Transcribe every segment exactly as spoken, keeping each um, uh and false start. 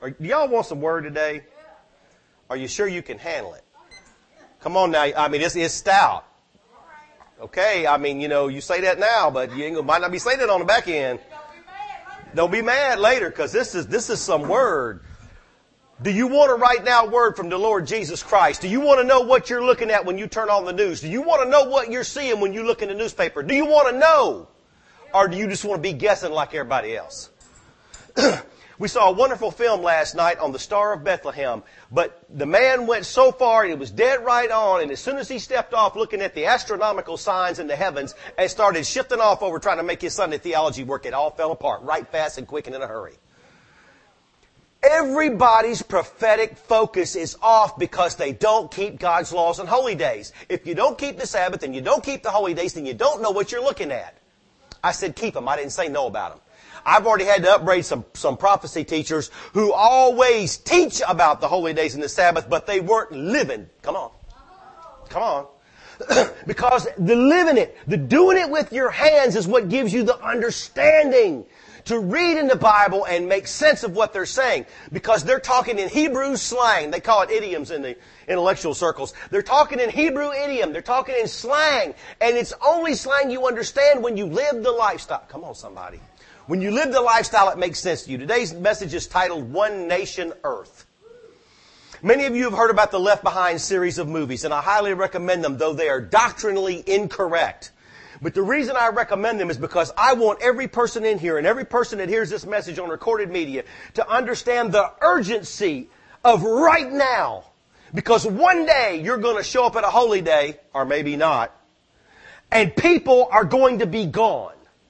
Are, do y'all want some word today? Are you sure you can handle it? Come on now. I mean, it's, it's stout. Okay. I mean, you know, you say that now, but you ain't, might not be saying it on the back end. Don't be mad later, because this is, this is some word. Do you want to write down word from the Lord Jesus Christ? Do you want to know what you're looking at when you turn on the news? Do you want to know what you're seeing when you look in the newspaper? Do you want to know? Or do you just want to be guessing like everybody else? We saw a wonderful film last night on the Star of Bethlehem, but the man went so far and it was dead right on, and as soon as he stepped off looking at the astronomical signs in the heavens and started shifting off over trying to make his Sunday theology work, it all fell apart right fast and quick and in a hurry. Everybody's prophetic focus is off because they don't keep God's laws and holy days. If you don't keep the Sabbath and you don't keep the holy days, then you don't know what you're looking at. I said keep them. I didn't say know about them. I've already had to upgrade some, some prophecy teachers who always teach about the holy days and the Sabbath, but they weren't living. Come on. Come on. Because the living it, the doing it with your hands is what gives you the understanding to read in the Bible and make sense of what they're saying. Because they're talking in Hebrew slang. They call it idioms in the intellectual circles. They're talking in Hebrew idiom. They're talking in slang. And it's only slang you understand when you live the lifestyle. Come on, somebody. When you live the lifestyle, it makes sense to you. Today's message is titled One Nation Earth. Many of you have heard about the Left Behind series of movies, and I highly recommend them, though they are doctrinally incorrect. But the reason I recommend them is because I want every person in here and every person that hears this message on recorded media to understand the urgency of right now. Because one day you're going to show up at a holy day, or maybe not, and people are going to be gone.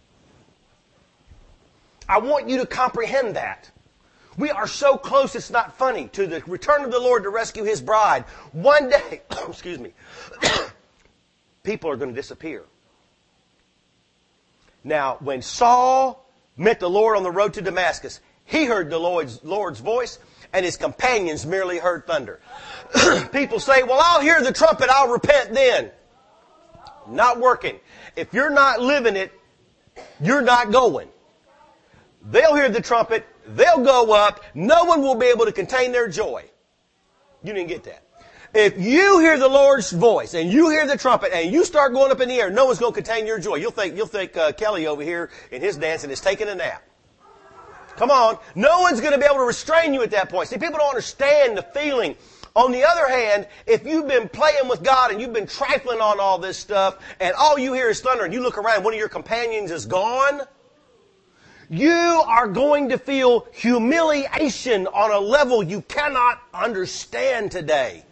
I want you to comprehend that. We are so close, it's not funny, to the return of the Lord to rescue His bride. One day, excuse me, people are going to disappear. Now, when Saul met the Lord on the road to Damascus, he heard the Lord's, Lord's voice, and his companions merely heard thunder. People say, well, I'll hear the trumpet, I'll repent then. Not working. If you're not living it, you're not going. They'll hear the trumpet, they'll go up, no one will be able to contain their joy. You didn't get that. If you hear the Lord's voice and you hear the trumpet and you start going up in the air, no one's going to contain your joy. You'll think, you'll think uh, Kelly over here in his dancing is taking a nap. Come on. No one's going to be able to restrain you at that point. See, people don't understand the feeling. On the other hand, if you've been playing with God and you've been trifling on all this stuff and all you hear is thunder and you look around, one of your companions is gone, you are going to feel humiliation on a level you cannot understand today.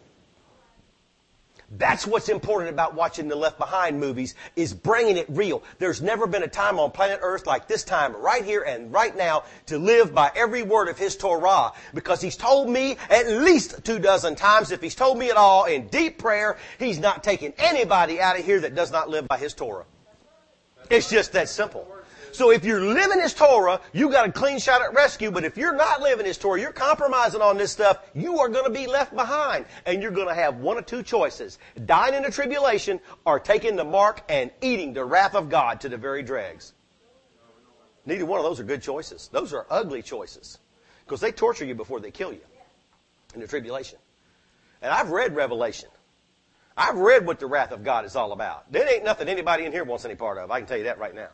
That's what's important about watching the Left Behind movies, is bringing it real. There's never been a time on planet Earth like this time, right here and right now, to live by every word of His Torah. Because He's told me at least two dozen times, if He's told me at all in deep prayer, He's not taking anybody out of here that does not live by His Torah. It's just that simple. So if you're living His Torah, you got a clean shot at rescue. But if you're not living His Torah, you're compromising on this stuff, you are going to be left behind. And you're going to have one of two choices. Dying in the tribulation or taking the mark and eating the wrath of God to the very dregs. Neither one of those are good choices. Those are ugly choices. Because they torture you before they kill you in the tribulation. And I've read Revelation. I've read what the wrath of God is all about. There ain't nothing anybody in here wants any part of. I can tell you that right now.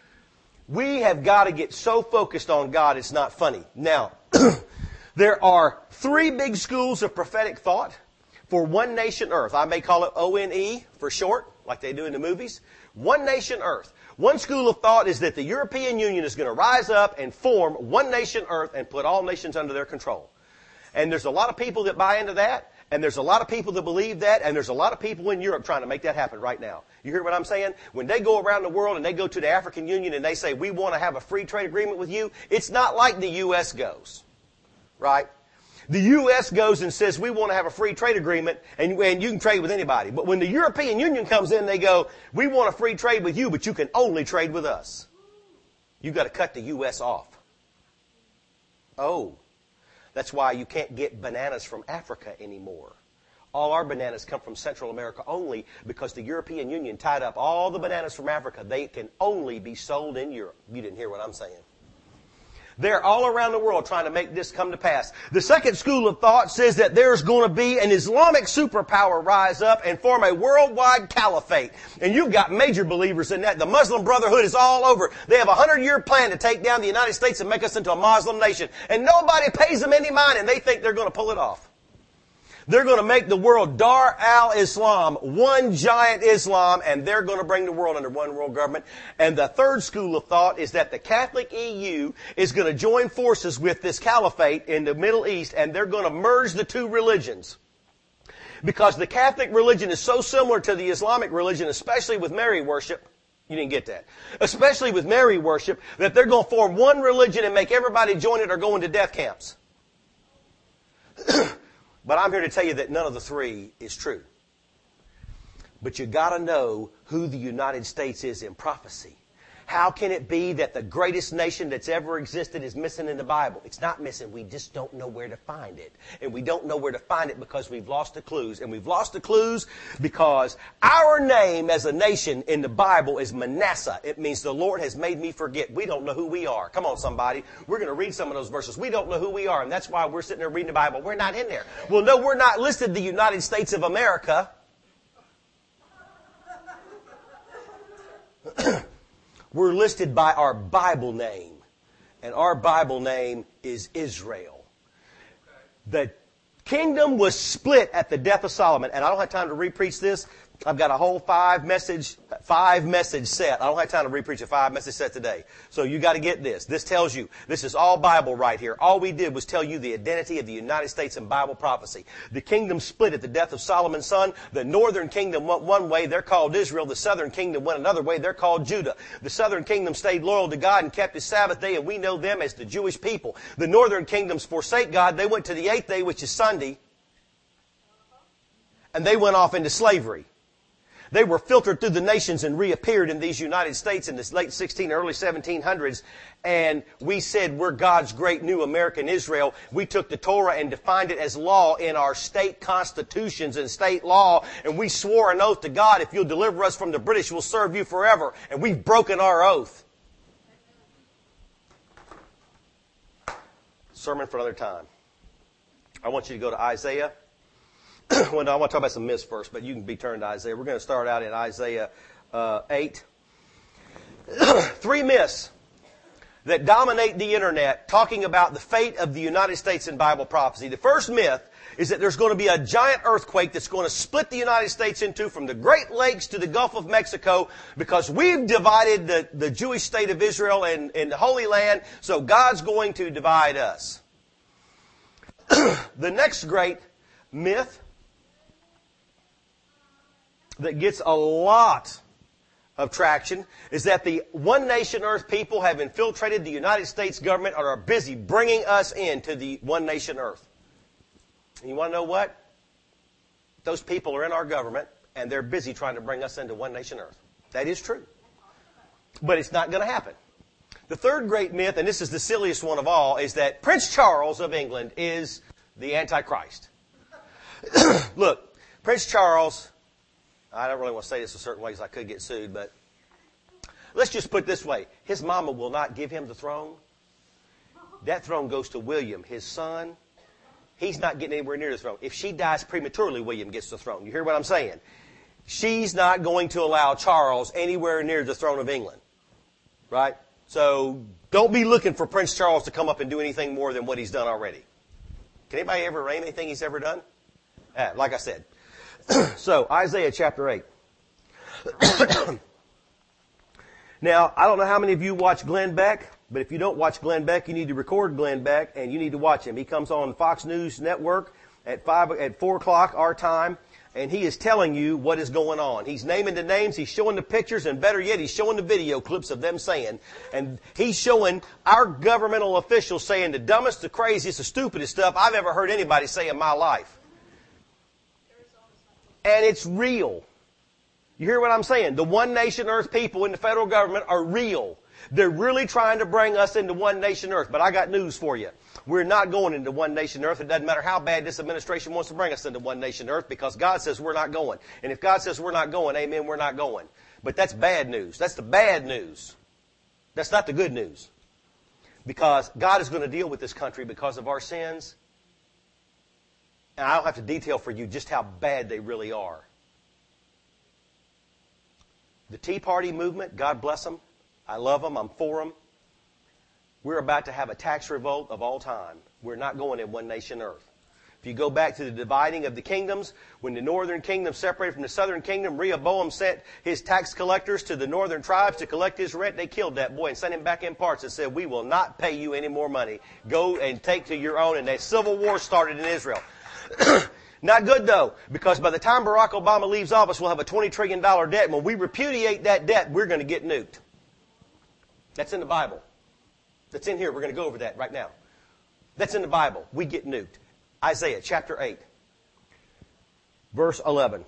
We have got to get so focused on God, it's not funny. Now, there are three big schools of prophetic thought for One Nation Earth. I may call it O N E for short, like they do in the movies. One Nation Earth. One school of thought is that the European Union is going to rise up and form One Nation Earth and put all nations under their control. And there's a lot of people that buy into that. And there's a lot of people that believe that, and there's a lot of people in Europe trying to make that happen right now. You hear what I'm saying? When they go around the world and they go to the African Union and they say, we want to have a free trade agreement with you, it's not like the U S goes. Right? The U S goes and says, we want to have a free trade agreement, and, and you can trade with anybody. But when the European Union comes in, they go, we want a free trade with you, but you can only trade with us. You've got to cut the U S off. Oh. That's why you can't get bananas from Africa anymore. All our bananas come from Central America only because the European Union tied up all the bananas from Africa. They can only be sold in Europe. You didn't hear what I'm saying. They're all around the world trying to make this come to pass. The second school of thought says that there's going to be an Islamic superpower rise up and form a worldwide caliphate. And you've got major believers in that. The Muslim Brotherhood is all over. They have a hundred-year plan to take down the United States and make us into a Muslim nation. And nobody pays them any mind, and they think they're going to pull it off. They're going to make the world Dar al-Islam, one giant Islam, and they're going to bring the world under one world government. And the third school of thought is that the Catholic E U is going to join forces with this caliphate in the Middle East, and they're going to merge the two religions. Because the Catholic religion is so similar to the Islamic religion, especially with Mary worship. You didn't get that. Especially with Mary worship, that they're going to form one religion and make everybody join it or go into death camps. But I'm here to tell you that none of the three is true. But you got to know who the United States is in prophecy. How can it be that the greatest nation that's ever existed is missing in the Bible? It's not missing. We just don't know where to find it. And we don't know where to find it because we've lost the clues. And we've lost the clues because our name as a nation in the Bible is Manasseh. It means the Lord has made me forget. We don't know who we are. Come on, somebody. We're going to read some of those verses. We don't know who we are. And that's why we're sitting there reading the Bible. We're not in there. Well, no, we're not listed the United States of America. We're listed by our Bible name, and our Bible name is Israel. The kingdom was split at the death of Solomon, and I don't have time to re-preach this. I've got a whole five message, five message set. I don't have time to re-preach a five message set today. So you got to get this. This tells you, this is all Bible right here. All we did was tell you the identity of the United States in Bible prophecy. The kingdom split at the death of Solomon's son. The northern kingdom went one way. They're called Israel. The southern kingdom went another way. They're called Judah. The southern kingdom stayed loyal to God and kept his Sabbath day, and we know them as the Jewish people. The northern kingdoms forsake God. They went to the eighth day, which is Sunday, and they went off into slavery. They were filtered through the nations and reappeared in these United States in the late sixteen, early seventeen hundreds. And we said we're God's great new American Israel. We took the Torah and defined it as law in our state constitutions and state law. And we swore an oath to God, if you'll deliver us from the British, we'll serve you forever. And we've broken our oath. Sermon for another time. I want you to go to Isaiah. Well, no, I want to talk about some myths first, but you can be turned to Isaiah. We're going to start out in Isaiah uh, eight. Three myths that dominate the internet talking about the fate of the United States in Bible prophecy. The first myth is that there's going to be a giant earthquake that's going to split the United States in two from the Great Lakes to the Gulf of Mexico because we've divided the, the Jewish state of Israel and, and the Holy Land, so God's going to divide us. The next great myth that gets a lot of traction is that the one nation earth people have infiltrated the United States government and are busy bringing us into the one nation earth. And you want to know what? Those people are in our government and they're busy trying to bring us into one nation earth. That is true. But it's not going to happen. The third great myth, and this is the silliest one of all, is that Prince Charles of England is the Antichrist. Look, Prince Charles, I don't really want to say this a certain way because I could get sued, but let's just put it this way. His mama will not give him the throne. That throne goes to William, his son. He's not getting anywhere near the throne. If she dies prematurely, William gets the throne. You hear what I'm saying? She's not going to allow Charles anywhere near the throne of England. Right? So don't be looking for Prince Charles to come up and do anything more than what he's done already. Can anybody ever name anything he's ever done? Uh, like I said. So, Isaiah chapter eight. Now, I don't know how many of you watch Glenn Beck, but if you don't watch Glenn Beck, you need to record Glenn Beck and you need to watch him. He comes on Fox News Network at five, at four o'clock our time, and he is telling you what is going on. He's naming the names, he's showing the pictures, and better yet, he's showing the video clips of them saying, and he's showing our governmental officials saying the dumbest, the craziest, the stupidest stuff I've ever heard anybody say in my life. And it's real. You hear what I'm saying? The one nation earth people in the federal government are real. They're really trying to bring us into one nation earth. But I got news for you. We're not going into one nation earth. It doesn't matter how bad this administration wants to bring us into one nation earth because God says we're not going. And if God says we're not going, amen, we're not going. But that's bad news. That's the bad news. That's not the good news. Because God is going to deal with this country because of our sins. And I don't have to detail for you just how bad they really are. The Tea Party movement, God bless them. I love them. I'm for them. We're about to have a tax revolt of all time. We're not going in one nation earth. If you go back to the dividing of the kingdoms, when the northern kingdom separated from the southern kingdom, Rehoboam sent his tax collectors to the northern tribes to collect his rent. They killed that boy and sent him back in parts and said, we will not pay you any more money. Go and take to your own. And that civil war started in Israel. Not good, though, because by the time Barack Obama leaves office, we'll have a twenty trillion dollars debt. And when we repudiate that debt, we're going to get nuked. That's in the Bible. That's in here. We're going to go over that right now. That's in the Bible. We get nuked. Isaiah chapter eight, verse eleven.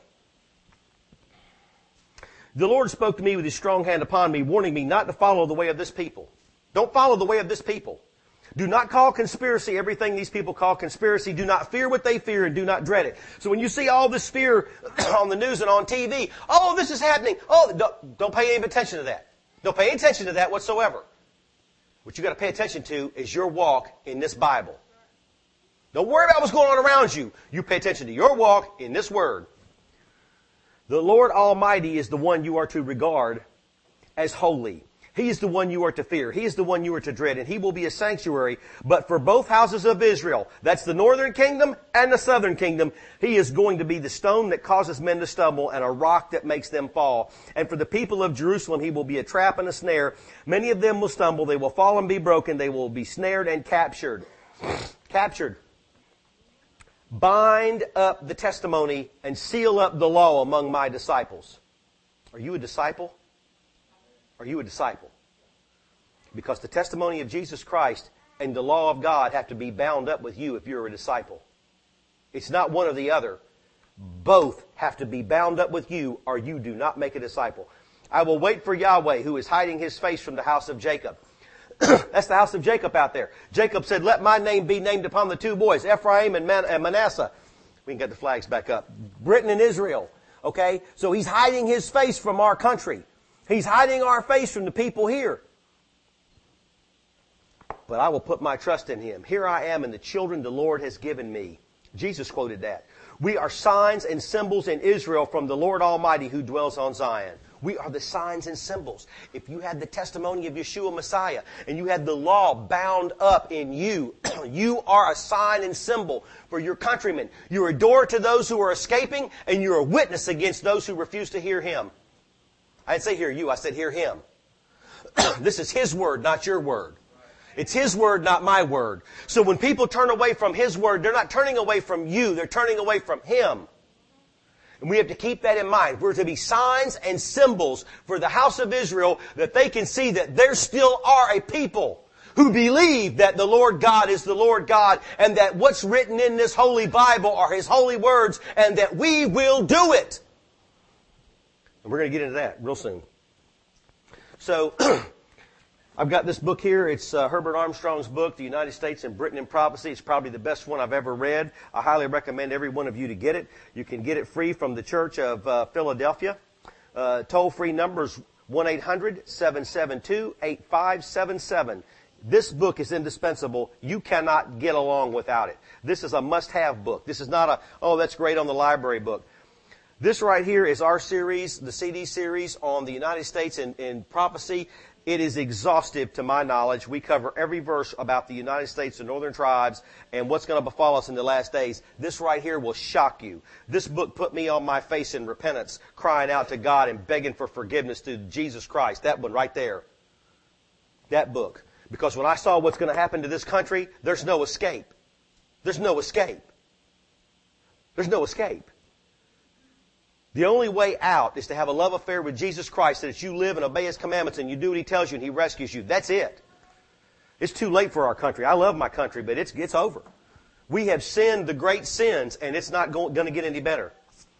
The Lord spoke to me with his strong hand upon me, warning me not to follow the way of this people. Don't follow the way of this people. Do not call conspiracy everything these people call conspiracy. Do not fear what they fear and do not dread it. So when you see all this fear on the news and on T V, oh, this is happening. Oh, don't, don't pay any attention to that. Don't pay any attention to that whatsoever. What you got to pay attention to is your walk in this Bible. Don't worry about what's going on around you. You pay attention to your walk in this Word. The Lord Almighty is the one you are to regard as holy. He is the one you are to fear. He is the one you are to dread, and He will be a sanctuary. But for both houses of Israel, that's the northern kingdom and the southern kingdom, He is going to be the stone that causes men to stumble and a rock that makes them fall. And for the people of Jerusalem, He will be a trap and a snare. Many of them will stumble. They will fall and be broken. They will be snared and captured. Captured. Bind up the testimony and seal up the law among my disciples. Are you a disciple? Are you a disciple? Because the testimony of Jesus Christ and the law of God have to be bound up with you if you're a disciple. It's not one or the other. Both have to be bound up with you or you do not make a disciple. I will wait for Yahweh who is hiding His face from the house of Jacob. That's the house of Jacob out there. Jacob said, let my name be named upon the two boys, Ephraim and, Man- and Manasseh. We can get the flags back up. Britain and Israel. Okay? So He's hiding His face from our country. He's hiding our face from the people here. But I will put my trust in Him. Here I am and the children the Lord has given me. Jesus quoted that. We are signs and symbols in Israel from the Lord Almighty who dwells on Zion. We are the signs and symbols. If you had the testimony of Yeshua Messiah and you had the law bound up in you, you are a sign and symbol for your countrymen. You're a door to those who are escaping and you're a witness against those who refuse to hear Him. I didn't say hear you, I said hear Him. This is His word, not your word. It's His word, not my word. So when people turn away from His word, they're not turning away from you, they're turning away from Him. And we have to keep that in mind. We're to be signs and symbols for the house of Israel that they can see that there still are a people who believe that the Lord God is the Lord God and that what's written in this holy Bible are His holy words and that we will do it. And we're going to get into that real soon. So, I've got this book here. It's uh, Herbert Armstrong's book, The United States and Britain in Prophecy. It's probably the best one I've ever read. I highly recommend every one of you to get it. You can get it free from the Church of uh, Philadelphia. Uh, toll-free number is one eight hundred seven seven two eight five seven seven. This book is indispensable. You cannot get along without it. This is a must-have book. This is not a, oh, that's great on the library book. This right here is our series, the C D series on the United States in, in prophecy. It is exhaustive to my knowledge. We cover every verse about the United States and northern tribes and what's going to befall us in the last days. This right here will shock you. This book put me on my face in repentance, crying out to God and begging for forgiveness through Jesus Christ. That one right there. That book. Because when I saw what's going to happen to this country, there's no escape. There's no escape. There's no escape. The only way out is to have a love affair with Jesus Christ, that you live and obey His commandments and you do what He tells you and He rescues you. That's it. It's too late for our country. I love my country, but it's, it's over. We have sinned the great sins and it's not going, going to get any better.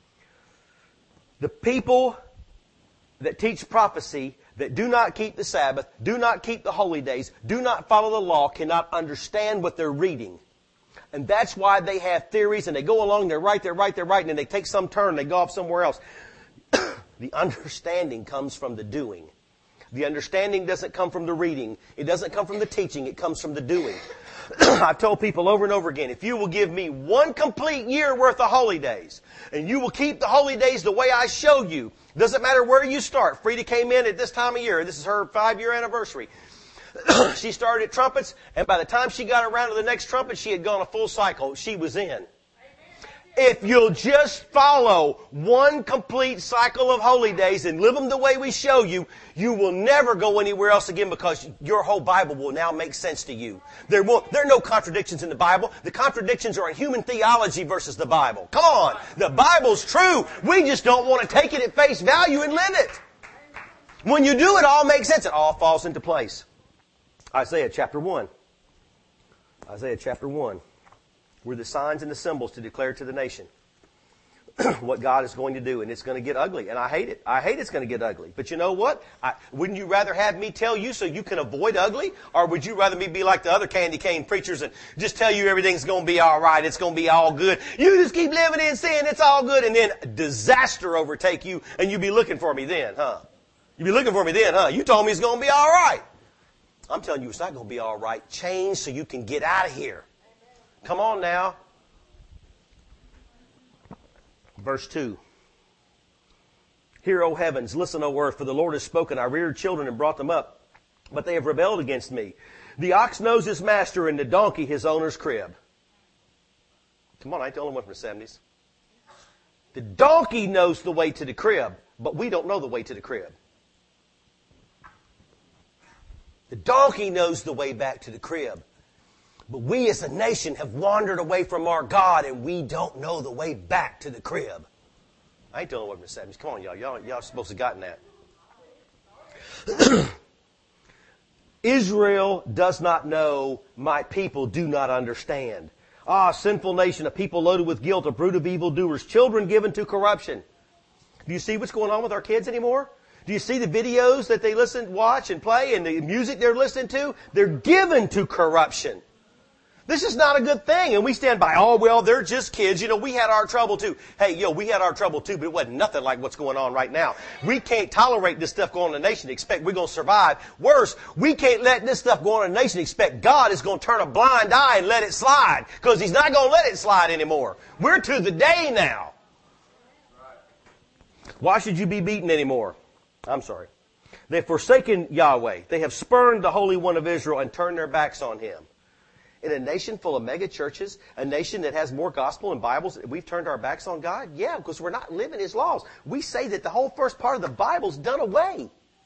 The people that teach prophecy, that do not keep the Sabbath, do not keep the holy days, do not follow the law, cannot understand what they're reading. And that's why they have theories and they go along, they're right, they're right, they're right, and then they take some turn, they go off somewhere else. The understanding comes from the doing. The understanding doesn't come from the reading. It doesn't come from the teaching. It comes from the doing. I've told people over and over again, if you will give me one complete year worth of holy days, and you will keep the holy days the way I show you, doesn't matter where you start. Frida came in at this time of year. This is her five-year anniversary. She started at trumpets, and by the time she got around to the next trumpet, she had gone a full cycle. She was in. If you'll just follow one complete cycle of holy days and live them the way we show you, you will never go anywhere else again because your whole Bible will now make sense to you. There will, there are no contradictions in the Bible. The contradictions are in human theology versus the Bible. Come on. The Bible's true. We just don't want to take it at face value and live it. When you do, it all makes sense. It all falls into place. Isaiah chapter one. Isaiah chapter one. We're the signs and the symbols to declare to the nation what God is going to do. And it's going to get ugly. And I hate it. I hate it's going to get ugly. But you know what? I, wouldn't you rather have me tell you so you can avoid ugly? Or would you rather me be like the other candy cane preachers and just tell you everything's going to be all right. It's going to be all good. You just keep living in sin. It's all good. And then disaster overtake you and you be looking for me then, huh? You be looking for me then, huh? You told me it's going to be all right. I'm telling you it's not going to be all right. Change so you can get out of here. Come on now. Verse two. Hear, O heavens, listen, O earth, for the Lord has spoken. I reared children and brought them up, but they have rebelled against me. The ox knows his master, and the donkey his owner's crib. Come on, I ain't the only one from the seventies. The donkey knows the way to the crib, but we don't know the way to the crib. The donkey knows the way back to the crib. But we as a nation have wandered away from our God and we don't know the way back to the crib. I ain't the only one from the seventies. Come on, y'all. Y'all, y'all are supposed to have gotten that. Israel does not know. My people do not understand. Ah, sinful nation, a people loaded with guilt, a brood of evildoers, children given to corruption. Do you see what's going on with our kids anymore? Do you see the videos that they listen, watch, and play, and the music they're listening to? They're given to corruption. This is not a good thing. And we stand by, oh, well, they're just kids. You know, we had our trouble too. Hey, yo, we had our trouble too, but it wasn't nothing like what's going on right now. We can't tolerate this stuff going on in the nation and expect we're going to survive. Worse, we can't let this stuff go on in the nation and expect God is going to turn a blind eye and let it slide. Because He's not going to let it slide anymore. We're to the day now. Why should you be beaten anymore? I'm sorry. They've forsaken Yahweh. They have spurned the Holy One of Israel and turned their backs on Him. In a nation full of mega churches, a nation that has more gospel and Bibles, we've turned our backs on God? Yeah, because we're not living His laws. We say that the whole first part of the Bible's done away.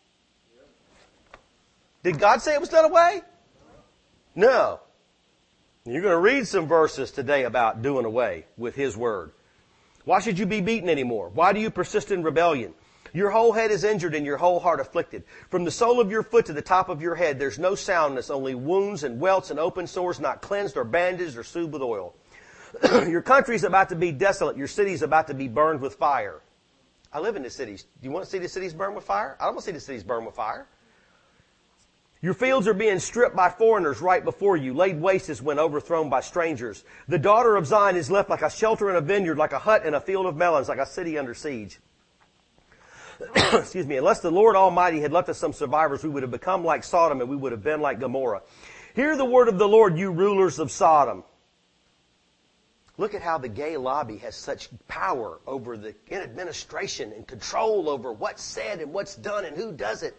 Did God say it was done away? No. You're going to read some verses today about doing away with His Word. Why should you be beaten anymore? Why do you persist in rebellion? Your whole head is injured and your whole heart afflicted. From the sole of your foot to the top of your head, there's no soundness, only wounds and welts and open sores, not cleansed or bandaged or soothed with oil. Your country's about to be desolate. Your city's about to be burned with fire. I live in the cities. Do you want to see the cities burned with fire? I don't want to see the cities burned with fire. Your fields are being stripped by foreigners right before you, laid waste as when overthrown by strangers. The daughter of Zion is left like a shelter in a vineyard, like a hut in a field of melons, like a city under siege. Excuse me, unless the Lord Almighty had left us some survivors, we would have become like Sodom and we would have been like Gomorrah. Hear the word of the Lord, you rulers of Sodom. Look at how the gay lobby has such power over the administration and control over what's said and what's done and who does it.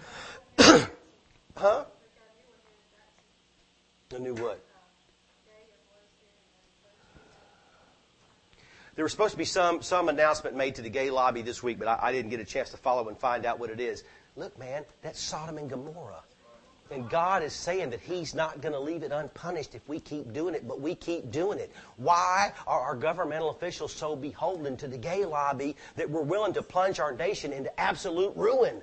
Huh? I knew what? There was supposed to be some, some announcement made to the gay lobby this week, but I, I didn't get a chance to follow and find out what it is. Look, man, that's Sodom and Gomorrah. And God is saying that He's not going to leave it unpunished if we keep doing it, but we keep doing it. Why are our governmental officials so beholden to the gay lobby that we're willing to plunge our nation into absolute ruin?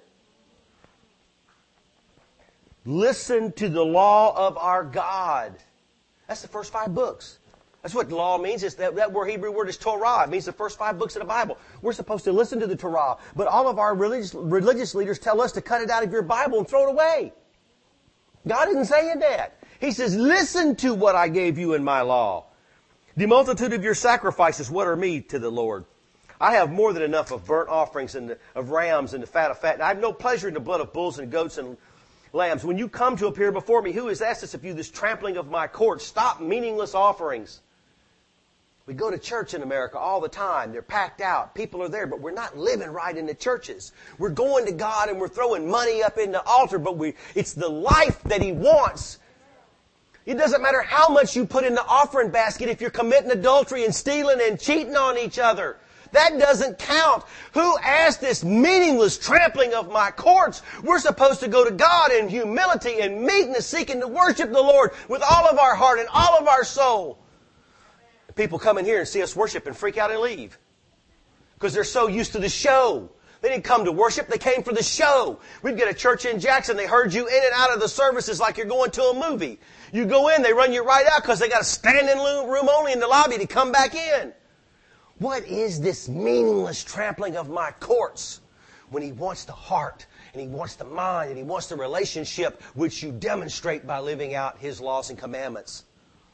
Listen to the law of our God. That's the first five books. That's what law means. It's that, that word, Hebrew word is Torah. It means the first five books of the Bible. We're supposed to listen to the Torah. But all of our religious, religious leaders tell us to cut it out of your Bible and throw it away. God isn't saying that. He says, listen to what I gave you in my law. The multitude of your sacrifices, what are me to the Lord? I have more than enough of burnt offerings and the, of rams and the fat of fat. And I have no pleasure in the blood of bulls and goats and lambs. When you come to appear before me, who has asked this of you, this trampling of my courts? Stop meaningless offerings. We go to church in America all the time. They're packed out. People are there, but we're not living right in the churches. We're going to God and we're throwing money up in the altar, but we, it's the life that He wants. It doesn't matter how much you put in the offering basket if you're committing adultery and stealing and cheating on each other. That doesn't count. Who asked this meaningless trampling of my courts? We're supposed to go to God in humility and meekness, seeking to worship the Lord with all of our heart and all of our soul. People come in here and see us worship and freak out and leave because they're so used to the show. They didn't come to worship. They came for the show. We've got a church in Jackson. They heard you in and out of the services like you're going to a movie. You go in, they run you right out because they got a standing room only in the lobby to come back in. What is this meaningless trampling of my courts? When He wants the heart and He wants the mind and He wants the relationship which you demonstrate by living out His laws and commandments.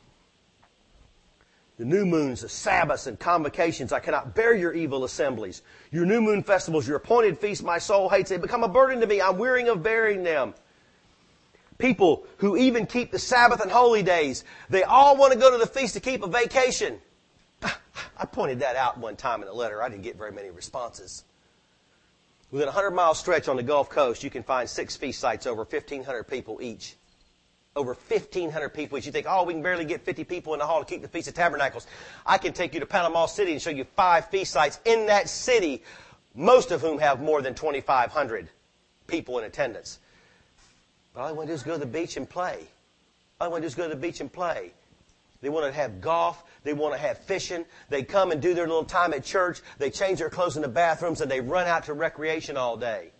The new moons, the Sabbaths, and convocations, I cannot bear your evil assemblies. Your new moon festivals, your appointed feasts, my soul hates. They become a burden to me. I'm wearying of bearing them. People who even keep the Sabbath and holy days, they all want to go to the feast to keep a vacation. I pointed that out one time in a letter. I didn't get very many responses. Within a hundred mile stretch on the Gulf Coast, you can find six feast sites, over fifteen hundred people each. Over fifteen hundred people each. You think, oh, we can barely get fifty people in the hall to keep the Feast of Tabernacles. I can take you to Panama City and show you five feast sites in that city, most of whom have more than twenty-five hundred people in attendance. But all I want to do is go to the beach and play. All I want to do is go to the beach and play. They want to have golf. They want to have fishing. They come and do their little time at church. They change their clothes in the bathrooms and they run out to recreation all day.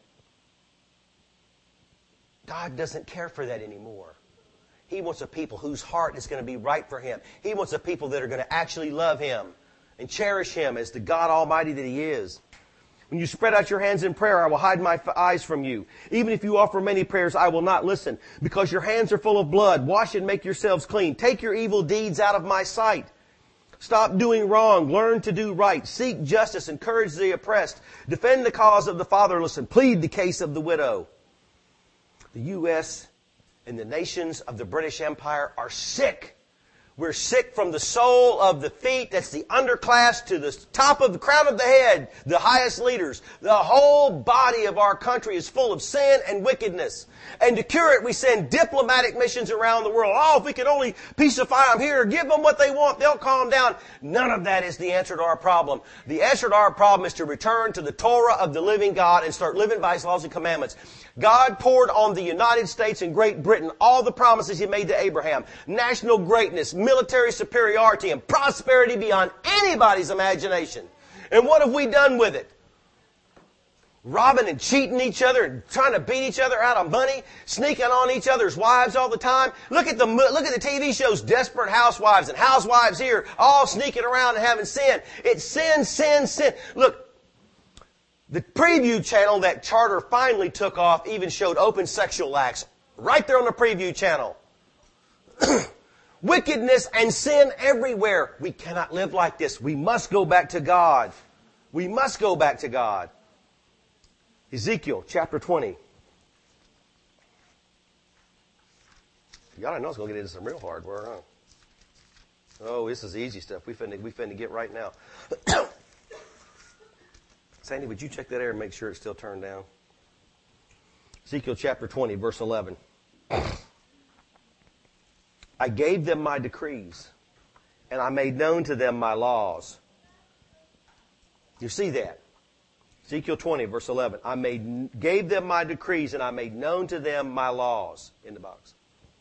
God doesn't care for that anymore. He wants a people whose heart is going to be right for Him. He wants a people that are going to actually love Him and cherish Him as the God Almighty that He is. When you spread out your hands in prayer, I will hide my eyes from you. Even if you offer many prayers, I will not listen, because your hands are full of blood. Wash and make yourselves clean. Take your evil deeds out of my sight. Stop doing wrong. Learn to do right. Seek justice. Encourage the oppressed. Defend the cause of the fatherless and plead the case of the widow. The U S and the nations of the British Empire are sick. We're sick from the sole of the feet, that's the underclass, to the top of the crown of the head, the highest leaders. The whole body of our country is full of sin and wickedness. And to cure it, we send diplomatic missions around the world. Oh, if we could only pacify them here, give them what they want, they'll calm down. None of that is the answer to our problem. The answer to our problem is to return to the Torah of the living God and start living by His laws and commandments. God poured on the United States and Great Britain all the promises He made to Abraham. National greatness, military superiority, and prosperity beyond anybody's imagination. And what have we done with it? Robbing and cheating each other and trying to beat each other out of money, sneaking on each other's wives all the time. Look at the look at the T V shows, Desperate Housewives and Housewives here, all sneaking around and having sin. It's sin, sin, sin. Look, the preview channel that Charter finally took off even showed open sexual acts right there on the preview channel. Wickedness and sin everywhere. We cannot live like this. We must go back to God. We must go back to God. Ezekiel chapter twenty. Y'all don't know it's going to get into some real hardware, huh? Oh, this is easy stuff. We finna, we finna get right now. Sandy, would you check that air and make sure it's still turned down? Ezekiel chapter twenty, verse eleven. I gave them my decrees, and I made known to them my laws. You see that? Ezekiel twenty, verse eleven. I made, gave them my decrees, and I made known to them my laws. In the box.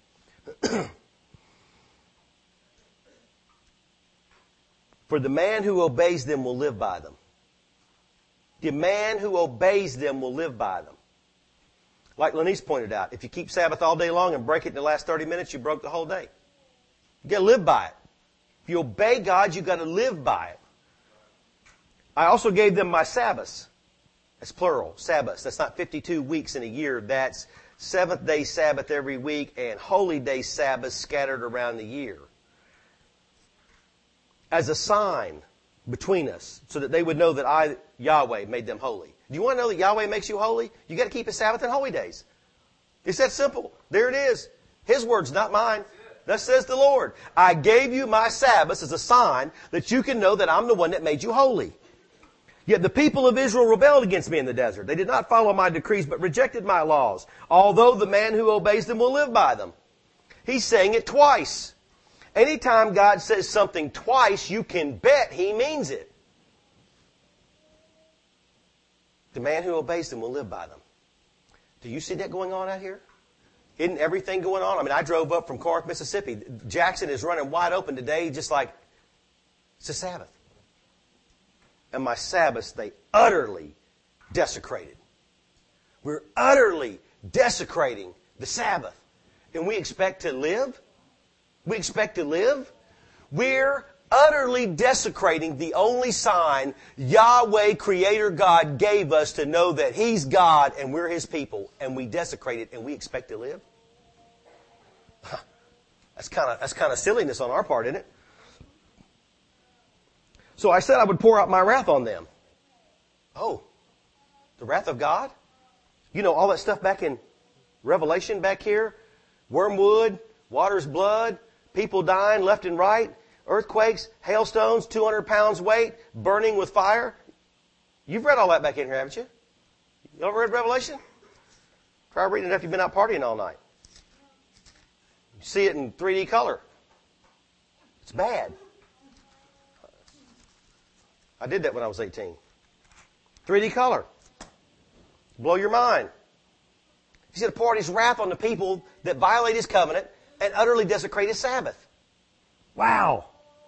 For the man who obeys them will live by them. The man who obeys them will live by them. Like Lenise pointed out, if you keep Sabbath all day long and break it in the last thirty minutes, you broke the whole day. You got to live by it. If you obey God, you got to live by it. I also gave them my Sabbaths. That's plural, Sabbaths. That's not fifty-two weeks in a year. That's seventh day Sabbath every week and holy day Sabbaths scattered around the year. As a sign between us, so that they would know that I, Yahweh, made them holy. Do you want to know that Yahweh makes you holy? You got to keep His Sabbath and holy days. It's that simple. There it is. His words, not mine. Thus says the Lord. I gave you my Sabbaths as a sign that you can know that I'm the one that made you holy. Yet the people of Israel rebelled against me in the desert. They did not follow my decrees, but rejected my laws. Although the man who obeys them will live by them. He's saying it twice. Anytime God says something twice, you can bet He means it. The man who obeys them will live by them. Do you see that going on out here? Isn't everything going on? I mean, I drove up from Corinth, Mississippi. Jackson is running wide open today, just like it's a Sabbath. And my Sabbaths, they utterly desecrated. We're utterly desecrating the Sabbath. And we expect to live? We expect to live? We're utterly desecrating the only sign Yahweh, Creator God, gave us to know that He's God and we're His people. And we desecrate it and we expect to live? That's kind of that's kind of silliness on our part, isn't it? So I said I would pour out my wrath on them. Oh, the wrath of God? You know, all that stuff back in Revelation back here? Wormwood, water's blood, people dying left and right, earthquakes, hailstones, two hundred pounds weight, burning with fire. You've read all that back in here, haven't you? You ever read Revelation? Try reading it after you've been out partying all night. You see it in three D color. It's bad. I did that when I was eighteen. three D color. Blow your mind. He's going to pour out His wrath on the people that violate His covenant and utterly desecrate His Sabbath. Wow.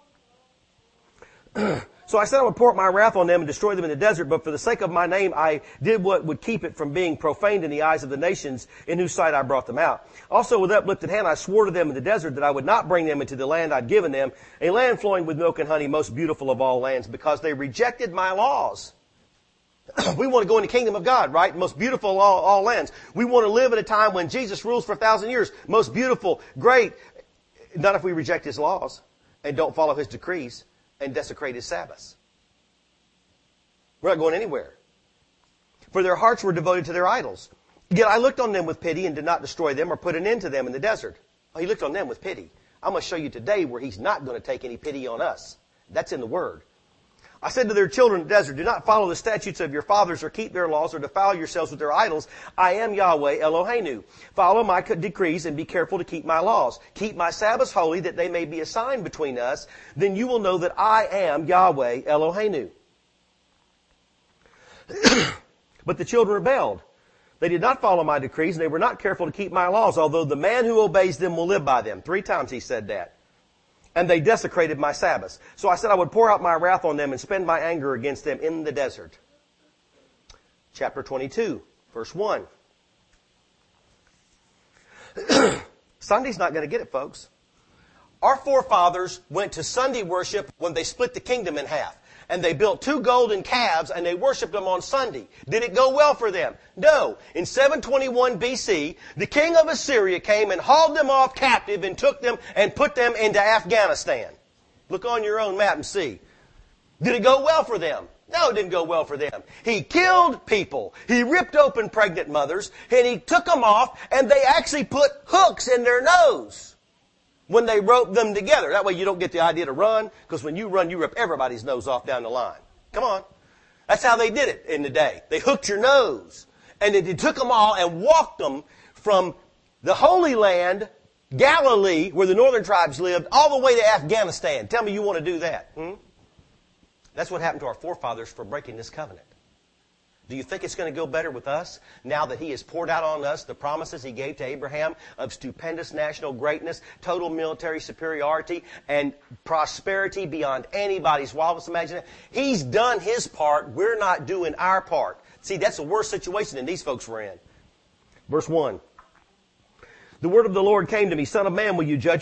So I said I would pour out my wrath on them and destroy them in the desert, but for the sake of my name I did what would keep it from being profaned in the eyes of the nations in whose sight I brought them out. Also with uplifted hand I swore to them in the desert that I would not bring them into the land I'd given them, a land flowing with milk and honey, most beautiful of all lands, because they rejected my laws. We want to go in the kingdom of God, right? Most beautiful of all, all lands. We want to live at a time when Jesus rules for a thousand years. Most beautiful, great. Not if we reject His laws and don't follow His decrees and desecrate His Sabbaths. We're not going anywhere. For their hearts were devoted to their idols. Yet I looked on them with pity and did not destroy them or put an end to them in the desert. Oh, He looked on them with pity. I'm going to show you today where He's not going to take any pity on us. That's in the Word. I said to their children in the desert, do not follow the statutes of your fathers or keep their laws or defile yourselves with their idols. I am Yahweh Eloheinu. Follow my decrees and be careful to keep my laws. Keep my Sabbaths holy that they may be a sign between us. Then you will know that I am Yahweh Eloheinu. But the children rebelled. They did not follow my decrees and they were not careful to keep my laws, although the man who obeys them will live by them. Three times He said that. And they desecrated my Sabbaths. So I said I would pour out my wrath on them and spend my anger against them in the desert. Chapter twenty-two, verse one. Sunday's not going to get it, folks. Our forefathers went to Sunday worship when they split the kingdom in half. And they built two golden calves and they worshiped them on Sunday. Did it go well for them? No. In seven twenty-one B C, the king of Assyria came and hauled them off captive and took them and put them into Afghanistan. Look on your own map and see. Did it go well for them? No, it didn't go well for them. He killed people. He ripped open pregnant mothers and he took them off and they actually put hooks in their nose when they roped them together. That way you don't get the idea to run, because when you run, you rip everybody's nose off down the line. Come on. That's how they did it in the day. They hooked your nose. And they took them all and walked them from the Holy Land, Galilee, where the northern tribes lived, all the way to Afghanistan. Tell me you want to do that. Hmm? That's what happened to our forefathers for breaking this covenant. Do you think it's going to go better with us now that He has poured out on us the promises He gave to Abraham of stupendous national greatness, total military superiority, and prosperity beyond anybody's wildest imagination? He's done His part. We're not doing our part. See, that's a worse situation than these folks were in. Verse one. The word of the Lord came to me, Son of man, will you judge her?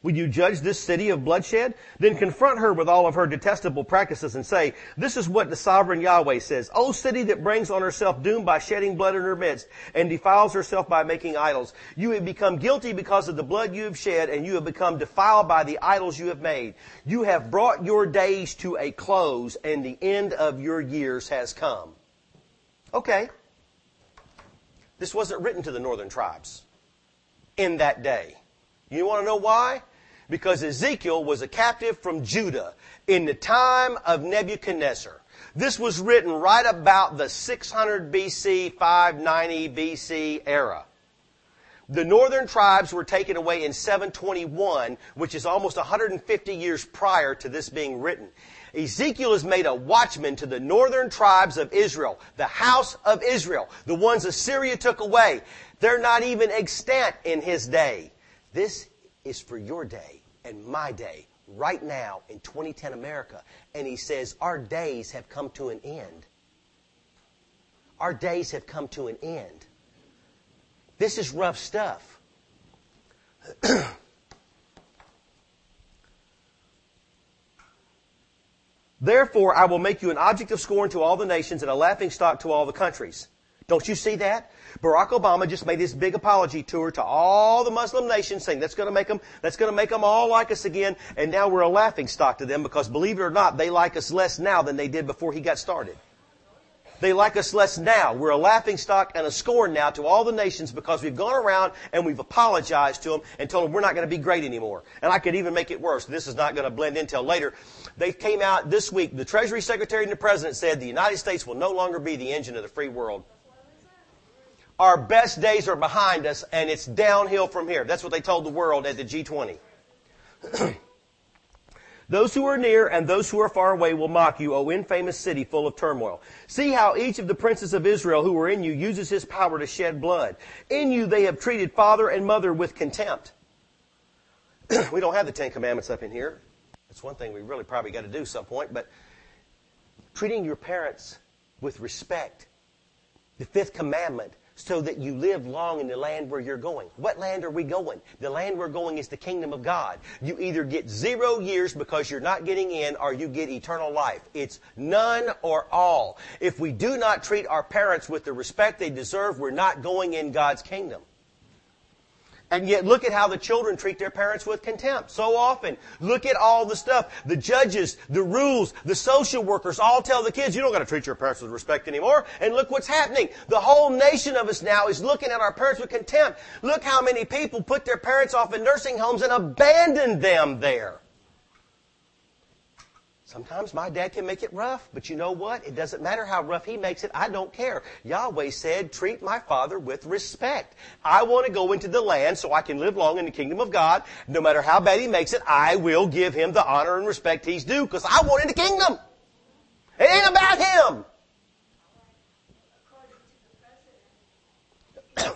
Will you judge this city of bloodshed? Then confront her with all of her detestable practices and say, this is what the sovereign Yahweh says. O city that brings on herself doom by shedding blood in her midst and defiles herself by making idols. You have become guilty because of the blood you have shed, and you have become defiled by the idols you have made. You have brought your days to a close, and the end of your years has come. Okay. This wasn't written to the northern tribes in that day. You want to know why? Because Ezekiel was a captive from Judah in the time of Nebuchadnezzar. This was written right about the six hundred B C, five ninety B C era. The northern tribes were taken away in seven twenty-one, which is almost one hundred fifty years prior to this being written. Ezekiel is made a watchman to the northern tribes of Israel, the house of Israel, the ones Assyria took away. They're not even extant in his day. This is for your day and my day, right now in twenty ten America. And he says, our days have come to an end. Our days have come to an end. This is rough stuff. Therefore, I will make you an object of scorn to all the nations and a laughingstock to all the countries. Don't you see that? Barack Obama just made his big apology tour to all the Muslim nations, saying that's going to make them, that's going to make them all like us again. And now we're a laughingstock to them because, believe it or not, they like us less now than they did before he got started. They like us less now. We're a laughingstock and a scorn now to all the nations because we've gone around and we've apologized to them and told them we're not going to be great anymore. And I could even make it worse. This is not going to blend in till later. They came out this week. The Treasury Secretary and the President said the United States will no longer be the engine of the free world. Our best days are behind us, and it's downhill from here. That's what they told the world at the G twenty. Those who are near and those who are far away will mock you, O infamous city full of turmoil. See how each of the princes of Israel who are in you uses his power to shed blood. In you they have treated father and mother with contempt. We don't have the Ten Commandments up in here. That's one thing we really probably got to do at some point, but treating your parents with respect. The fifth commandment, so that you live long in the land where you're going. What land are we going? The land we're going is the kingdom of God. You either get zero years because you're not getting in, or you get eternal life. It's none or all. If we do not treat our parents with the respect they deserve, we're not going in God's kingdom. And yet look at how the children treat their parents with contempt so often. Look at all the stuff. The judges, the rules, the social workers all tell the kids, you don't got to treat your parents with respect anymore. And look what's happening. The whole nation of us now is looking at our parents with contempt. Look how many people put their parents off in nursing homes and abandon them there. Sometimes my dad can make it rough, but you know what? It doesn't matter how rough he makes it. I don't care. Yahweh said, treat my father with respect. I want to go into the land so I can live long in the kingdom of God. No matter how bad he makes it, I will give him the honor and respect he's due because I want in the kingdom. It ain't about him.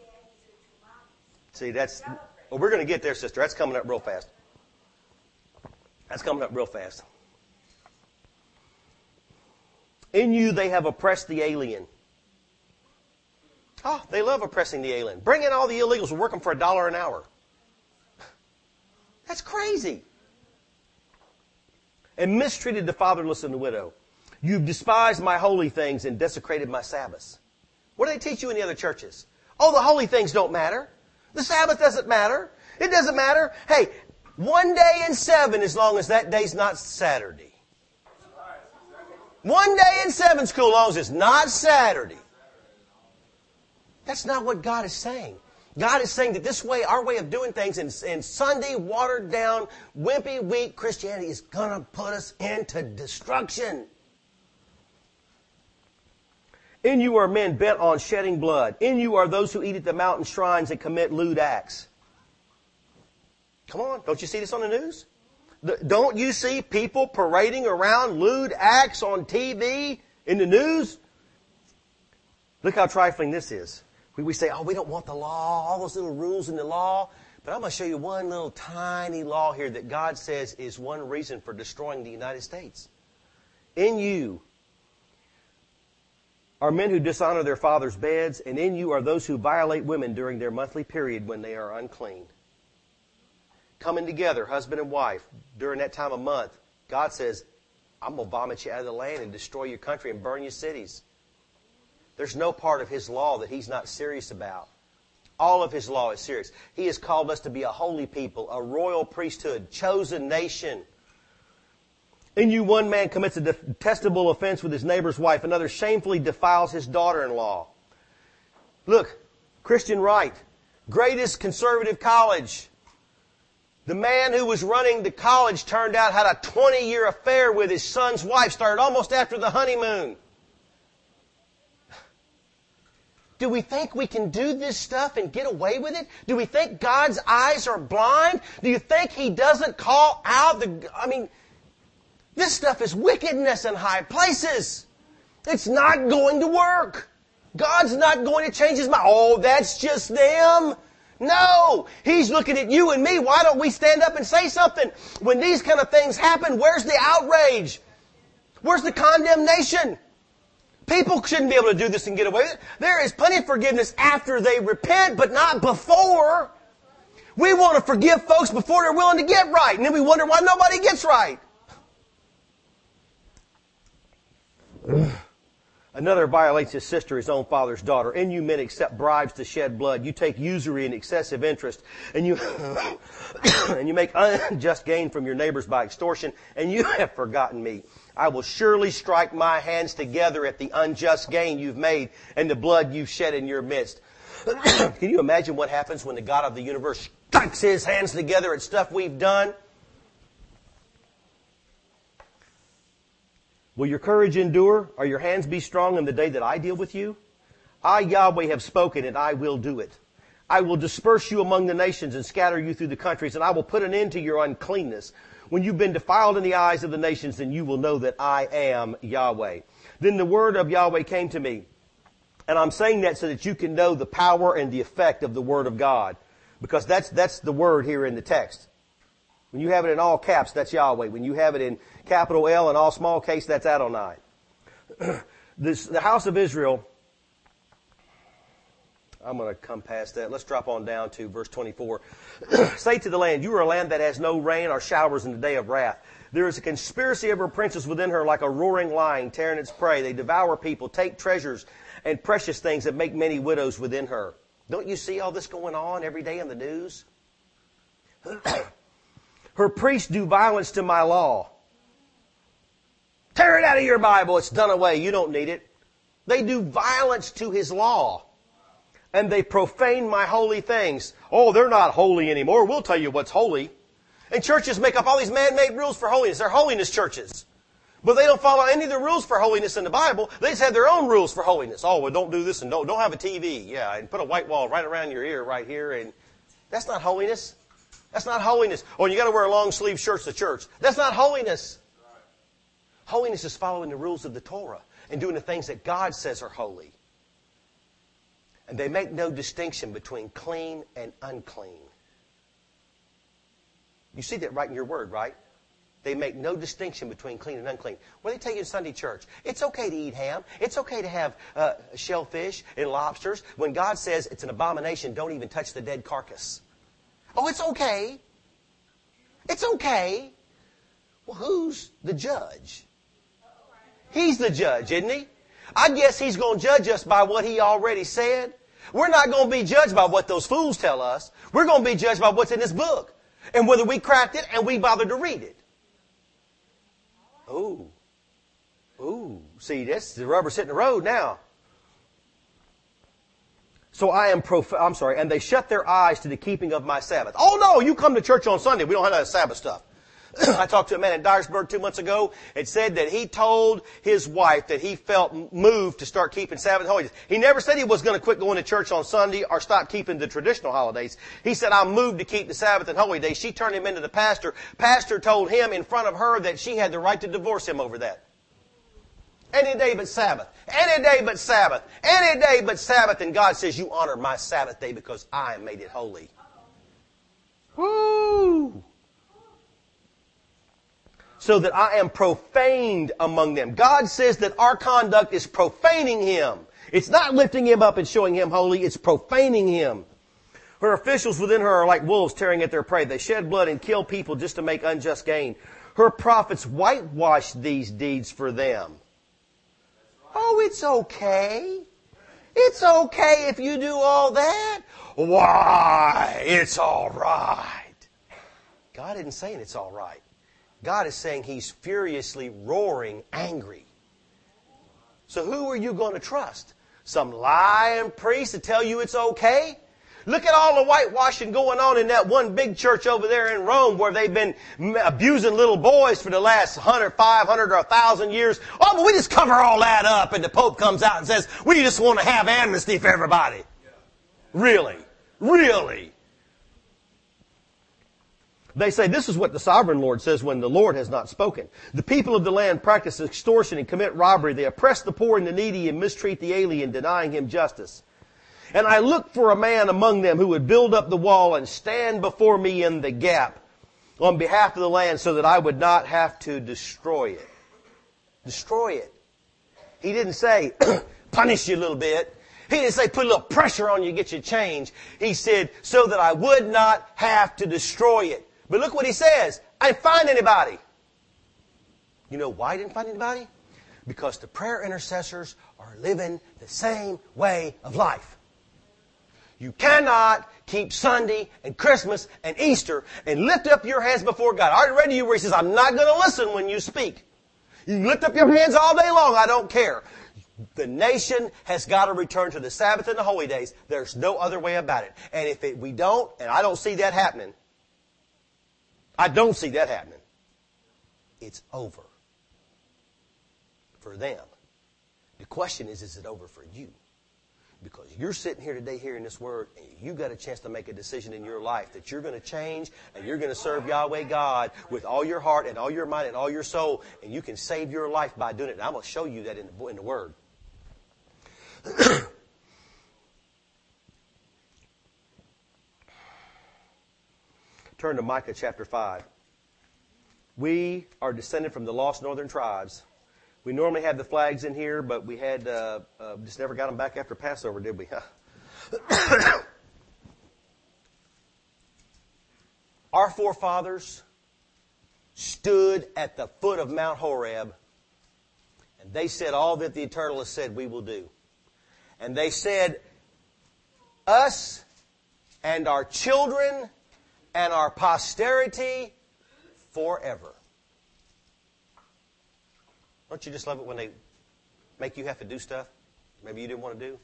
See, that's, well, we're going to get there, sister. That's coming up real fast. That's coming up real fast. In you they have oppressed the alien. Oh, they love oppressing the alien. Bring in all the illegals who work them for a dollar an hour. That's crazy. And mistreated the fatherless and the widow. You've despised my holy things and desecrated my Sabbaths. What do they teach you in the other churches? Oh, the holy things don't matter. The Sabbath doesn't matter. It doesn't matter. Hey, one day in seven as long as that day's not Saturday. One day in seven's cool as long as it's not Saturday. That's not what God is saying. God is saying that this way, our way of doing things in, in Sunday, watered down, wimpy, weak Christianity is going to put us into destruction. In you are men bent on shedding blood. In you are those who eat at the mountain shrines and commit lewd acts. Come on, don't you see this on the news? Don't you see people parading around lewd acts on T V, in the news? Look how trifling this is. We, we say, oh, we don't want the law, all those little rules in the law. But I'm going to show you one little tiny law here that God says is one reason for destroying the United States. In you are men who dishonor their fathers' beds, and in you are those who violate women during their monthly period when they are unclean. coming together, husband and wife, during that time of month, God says, I'm going to vomit you out of the land and destroy your country and burn your cities. There's no part of His law that He's not serious about. All of His law is serious. He has called us to be a holy people, a royal priesthood, chosen nation. In you one man commits a detestable offense with his neighbor's wife, another shamefully defiles his daughter-in-law. Look, Christian Wright, greatest conservative college. The man who was running the college turned out had a twenty-year affair with his son's wife, started almost after the honeymoon. Do we think we can do this stuff and get away with it? Do we think God's eyes are blind? Do you think He doesn't call out the... I mean, this stuff is wickedness in high places. It's not going to work. God's not going to change His mind. Oh, that's just them. No, He's looking at you and me. Why don't we stand up and say something? When these kind of things happen, where's the outrage? Where's the condemnation? People shouldn't be able to do this and get away with it. There is plenty of forgiveness after they repent, but not before. We want to forgive folks before they're willing to get right. And then we wonder why nobody gets right. Another violates his sister, his own father's daughter. And you men accept bribes to shed blood. You take usury and excessive interest. And you, and you make unjust gain from your neighbors by extortion. And you have forgotten me. I will surely strike my hands together at the unjust gain you've made and the blood you've shed in your midst. Can you imagine what happens when the God of the universe strikes His hands together at stuff we've done? Will your courage endure? Or your hands be strong in the day that I deal with you? I, Yahweh, have spoken, and I will do it. I will disperse you among the nations and scatter you through the countries, and I will put an end to your uncleanness. When you've been defiled in the eyes of the nations, then you will know that I am Yahweh. Then the word of Yahweh came to me. And I'm saying that so that you can know the power and the effect of the word of God. Because that's, that's the word here in the text. When you have it in all caps, that's Yahweh. When you have it in capital L and all small case, that's Adonai. This, the house of Israel, I'm going to come past that. Let's drop on down to verse twenty-four. Say to the land, you are a land that has no rain or showers in the day of wrath. There is a conspiracy of her princes within her like a roaring lion tearing its prey. They devour people, take treasures and precious things that make many widows within her. Don't you see all this going on every day in the news? Her priests do violence to my law. Tear it out of your Bible. It's done away. You don't need it. They do violence to His law. And they profane my holy things. Oh, they're not holy anymore. We'll tell you what's holy. And churches make up all these man-made rules for holiness. They're holiness churches. But they don't follow any of the rules for holiness in the Bible. They just have their own rules for holiness. Oh, well, don't do this and don't, don't have a T V. Yeah, and put a white wall right around your ear right here. And that's not holiness. That's not holiness. Oh, and you got to wear a long sleeve shirt to church. That's not holiness. Holiness is following the rules of the Torah and doing the things that God says are holy. And they make no distinction between clean and unclean. You see that right in your word, right? They make no distinction between clean and unclean. What do they tell you in Sunday church? It's okay to eat ham. It's okay to have uh, shellfish and lobsters. When God says it's an abomination, don't even touch the dead carcass. Oh, it's okay. It's okay. Well, who's the judge? He's the judge, isn't He? I guess He's going to judge us by what He already said. We're not going to be judged by what those fools tell us. We're going to be judged by what's in this book. And whether we cracked it and we bothered to read it. Ooh. Ooh. See, that's the rubber's hitting the road now. So I am prof- I'm sorry, and they shut their eyes to the keeping of my Sabbath. Oh no, you come to church on Sunday. We don't have that Sabbath stuff. I talked to a man in Dyersburg two months ago and said that he told his wife that he felt moved to start keeping Sabbath holidays. He never said he was going to quit going to church on Sunday or stop keeping the traditional holidays. He said, I'm moved to keep the Sabbath and holy days. She turned him into the pastor. Pastor told him in front of her that she had the right to divorce him over that. Any day but Sabbath. Any day but Sabbath. Any day but Sabbath. And God says, you honor my Sabbath day because I made it holy. Woo! So that I am profaned among them. God says that our conduct is profaning Him. It's not lifting Him up and showing Him holy. It's profaning Him. Her officials within her are like wolves tearing at their prey. They shed blood and kill people just to make unjust gain. Her prophets whitewash these deeds for them. Oh, it's okay. It's okay if you do all that. Why? It's all right. God isn't saying it's all right. God is saying He's furiously roaring angry. So who are you going to trust? Some lying priest to tell you it's okay? Look at all the whitewashing going on in that one big church over there in Rome where they've been abusing little boys for the last one hundred, five hundred, or one thousand years. Oh, but we just cover all that up and the Pope comes out and says, we just want to have amnesty for everybody. Really? Really? They say this is what the sovereign Lord says when the Lord has not spoken. The people of the land practice extortion and commit robbery. They oppress the poor and the needy and mistreat the alien, denying him justice. And I looked for a man among them who would build up the wall and stand before me in the gap on behalf of the land so that I would not have to destroy it. Destroy it. He didn't say, punish you a little bit. He didn't say, put a little pressure on you, get you change. He said, so that I would not have to destroy it. But look what he says. I didn't find anybody. You know why I didn't find anybody? Because the prayer intercessors are living the same way of life. You cannot keep Sunday and Christmas and Easter and lift up your hands before God. I already read to you where he says, I'm not going to listen when you speak. You can lift up your hands all day long. I don't care. The nation has got to return to the Sabbath and the holy days. There's no other way about it. And if it, we don't, and I don't see that happening, I don't see that happening, it's over for them. The question is, is it over for you? Because you're sitting here today hearing this word, and you got a chance to make a decision in your life that you're going to change, and you're going to serve Yahweh God with all your heart and all your mind and all your soul, and you can save your life by doing it. And I'm going to show you that in the, in the Word. Turn to Micah chapter five. We are descended from the lost northern tribes. We normally have the flags in here, but we had uh, uh, just never got them back after Passover, did we? Our forefathers stood at the foot of Mount Horeb, and they said all that the Eternal has said we will do. And they said, us and our children and our posterity forever. Don't you just love it when they make you have to do stuff maybe you didn't want to do?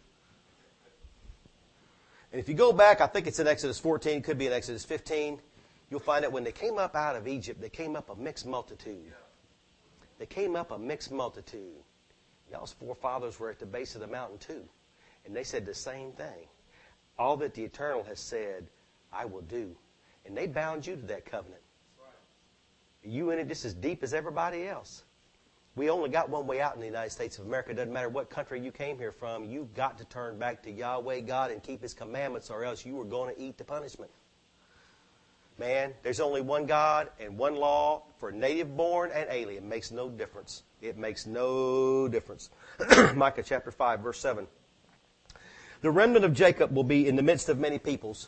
And if you go back, I think it's in Exodus fourteen, could be in Exodus fifteen, you'll find that when they came up out of Egypt, they came up a mixed multitude. They came up a mixed multitude. Y'all's forefathers were at the base of the mountain too. And they said the same thing. All that the Eternal has said, I will do. And they bound you to that covenant. You in it just as deep as everybody else. We only got one way out in the United States of America. It doesn't matter what country you came here from. You've got to turn back to Yahweh God and keep His commandments, or else you are going to eat the punishment. Man, there's only one God and one law for native born and alien. It makes no difference. It makes no difference. Micah chapter five, verse seven. The remnant of Jacob will be in the midst of many peoples,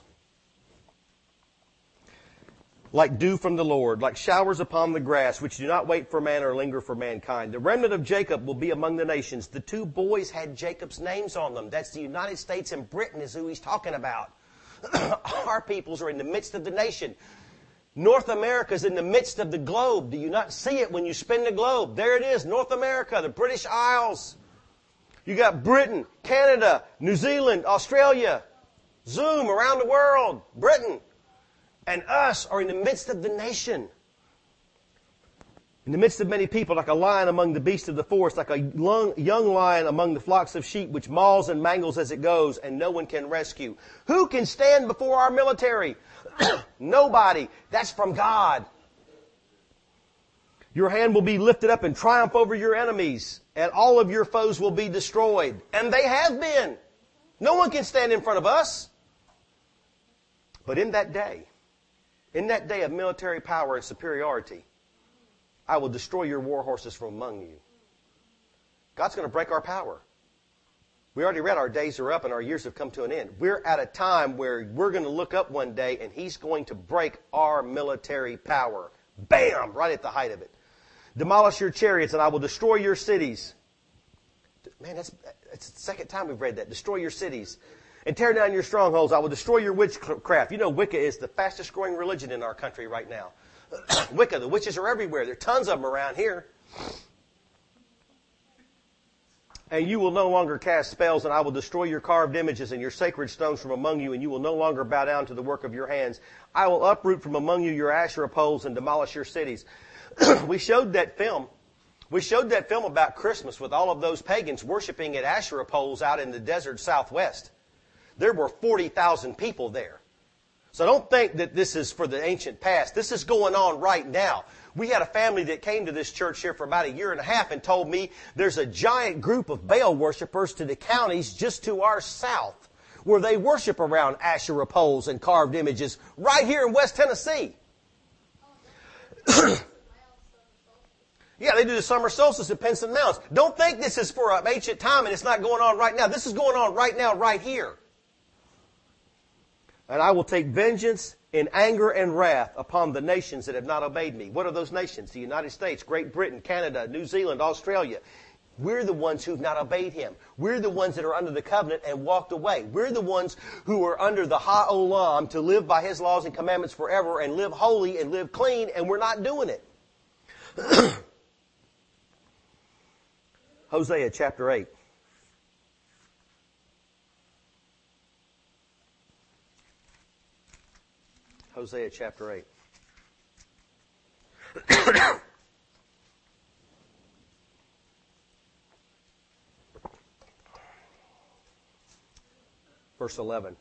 like dew from the Lord, like showers upon the grass, which do not wait for man or linger for mankind. The remnant of Jacob will be among the nations. The two boys had Jacob's names on them. That's the United States and Britain is who he's talking about. Our peoples are in the midst of the nation. North America is in the midst of the globe. Do you not see it when you spin the globe? There it is, North America, the British Isles. You got Britain, Canada, New Zealand, Australia, Zoom around the world, Britain. And us are in the midst of the nation. In the midst of many people, like a lion among the beasts of the forest, like a young lion among the flocks of sheep, which mauls and mangles as it goes, and no one can rescue. Who can stand before our military? Nobody. That's from God. Your hand will be lifted up and triumph over your enemies, and all of your foes will be destroyed. And they have been. No one can stand in front of us. But in that day, in that day of military power and superiority, I will destroy your war horses from among you. God's going to break our power. We already read our days are up and our years have come to an end. We're at a time where we're going to look up one day and he's going to break our military power. Bam! Right at the height of it. Demolish your chariots and I will destroy your cities. Man, that's, that's the second time we've read that. Destroy your cities. And tear down your strongholds. I will destroy your witchcraft. You know, Wicca is the fastest growing religion in our country right now. Wicca, the witches are everywhere. There are tons of them around here. And you will no longer cast spells, and I will destroy your carved images and your sacred stones from among you, and you will no longer bow down to the work of your hands. I will uproot from among you your Asherah poles and demolish your cities. We showed that film. We showed that film about Christmas with all of those pagans worshiping at Asherah poles out in the desert southwest. There were forty thousand people there. So don't think that this is for the ancient past. This is going on right now. We had a family that came to this church here for about a year and a half and told me there's a giant group of Baal worshipers to the counties just to our south where they worship around Asherah poles and carved images right here in West Tennessee. Yeah, they do the summer solstice at Pinson Mountains. Don't think this is for an ancient time and it's not going on right now. This is going on right now, right here. And I will take vengeance in anger and wrath upon the nations that have not obeyed me. What are those nations? The United States, Great Britain, Canada, New Zealand, Australia. We're the ones who've not obeyed him. We're the ones that are under the covenant and walked away. We're the ones who are under the ha'olam to live by his laws and commandments forever and live holy and live clean, and we're not doing it. Hosea chapter eight. Hosea chapter eight. Verse eleven.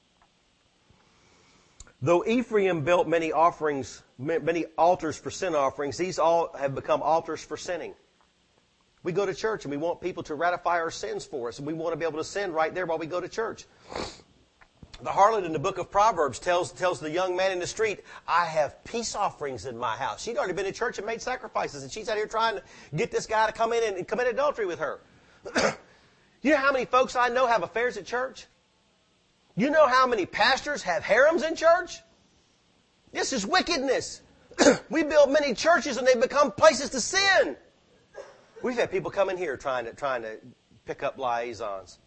Though Ephraim built many offerings, many altars for sin offerings, these all have become altars for sinning. We go to church and we want people to ratify our sins for us, and we want to be able to sin right there while we go to church. The harlot in the book of Proverbs tells, tells the young man in the street, I have peace offerings in my house. She'd already been in church and made sacrifices, and she's out here trying to get this guy to come in and, and commit adultery with her. You know how many folks I know have affairs at church? You know how many pastors have harems in church? This is wickedness. We build many churches and they become places to sin. We've had people come in here trying to, trying to pick up liaisons.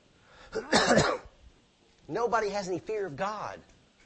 Nobody has any fear of God.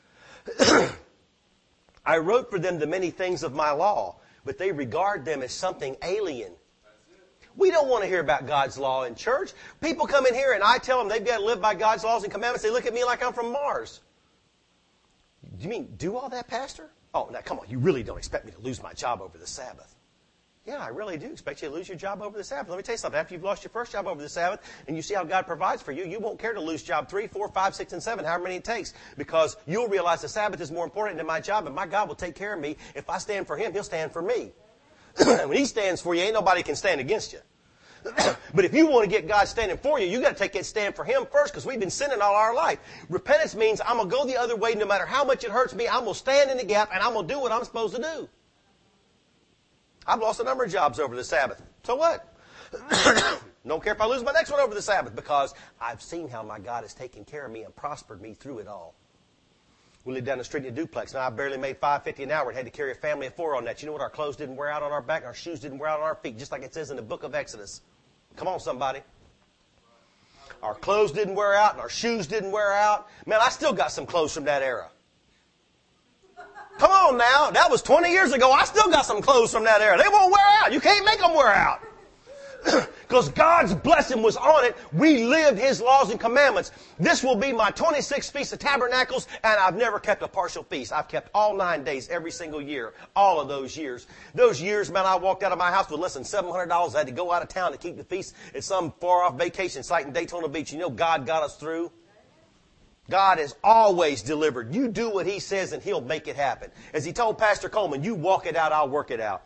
I wrote for them the many things of my law, but they regard them as something alien. We don't want to hear about God's law in church. People come in here and I tell them they've got to live by God's laws and commandments. They look at me like I'm from Mars. Do you mean do all that, Pastor? Oh, now come on. You really don't expect me to lose my job over the Sabbath. Yeah, I really do expect you to lose your job over the Sabbath. Let me tell you something. After you've lost your first job over the Sabbath and you see how God provides for you, you won't care to lose job three, four, five, six, and seven, however many it takes, because you'll realize the Sabbath is more important than my job, and my God will take care of me. If I stand for him, he'll stand for me. When he stands for you, ain't nobody can stand against you. But if you want to get God standing for you, you got to take that stand for him first, because we've been sinning all our life. Repentance means I'm going to go the other way no matter how much it hurts me. I'm going to stand in the gap and I'm going to do what I'm supposed to do. I've lost a number of jobs over the Sabbath. So what? Don't care if I lose my next one over the Sabbath, because I've seen how my God has taken care of me and prospered me through it all. We lived down the street in a duplex. Now I barely made five fifty an hour and had to carry a family of four on that. You know what? Our clothes didn't wear out on our back. Our shoes didn't wear out on our feet, just like it says in the book of Exodus. Come on, somebody. Our clothes didn't wear out and our shoes didn't wear out. Man, I still got some clothes from that era. Come on now. That was twenty years ago. I still got some clothes from that era. They won't wear out. You can't make them wear out. Because God's blessing was on it. We lived his laws and commandments. This will be my twenty-sixth Feast of Tabernacles, and I've never kept a partial feast. I've kept all nine days every single year. All of those years. Those years, man, I walked out of my house with less than seven hundred dollars. I had to go out of town to keep the feast at some far-off vacation site in Daytona Beach. You know God got us through. God has always delivered. You do what he says and he'll make it happen. As he told Pastor Coleman, you walk it out, I'll work it out.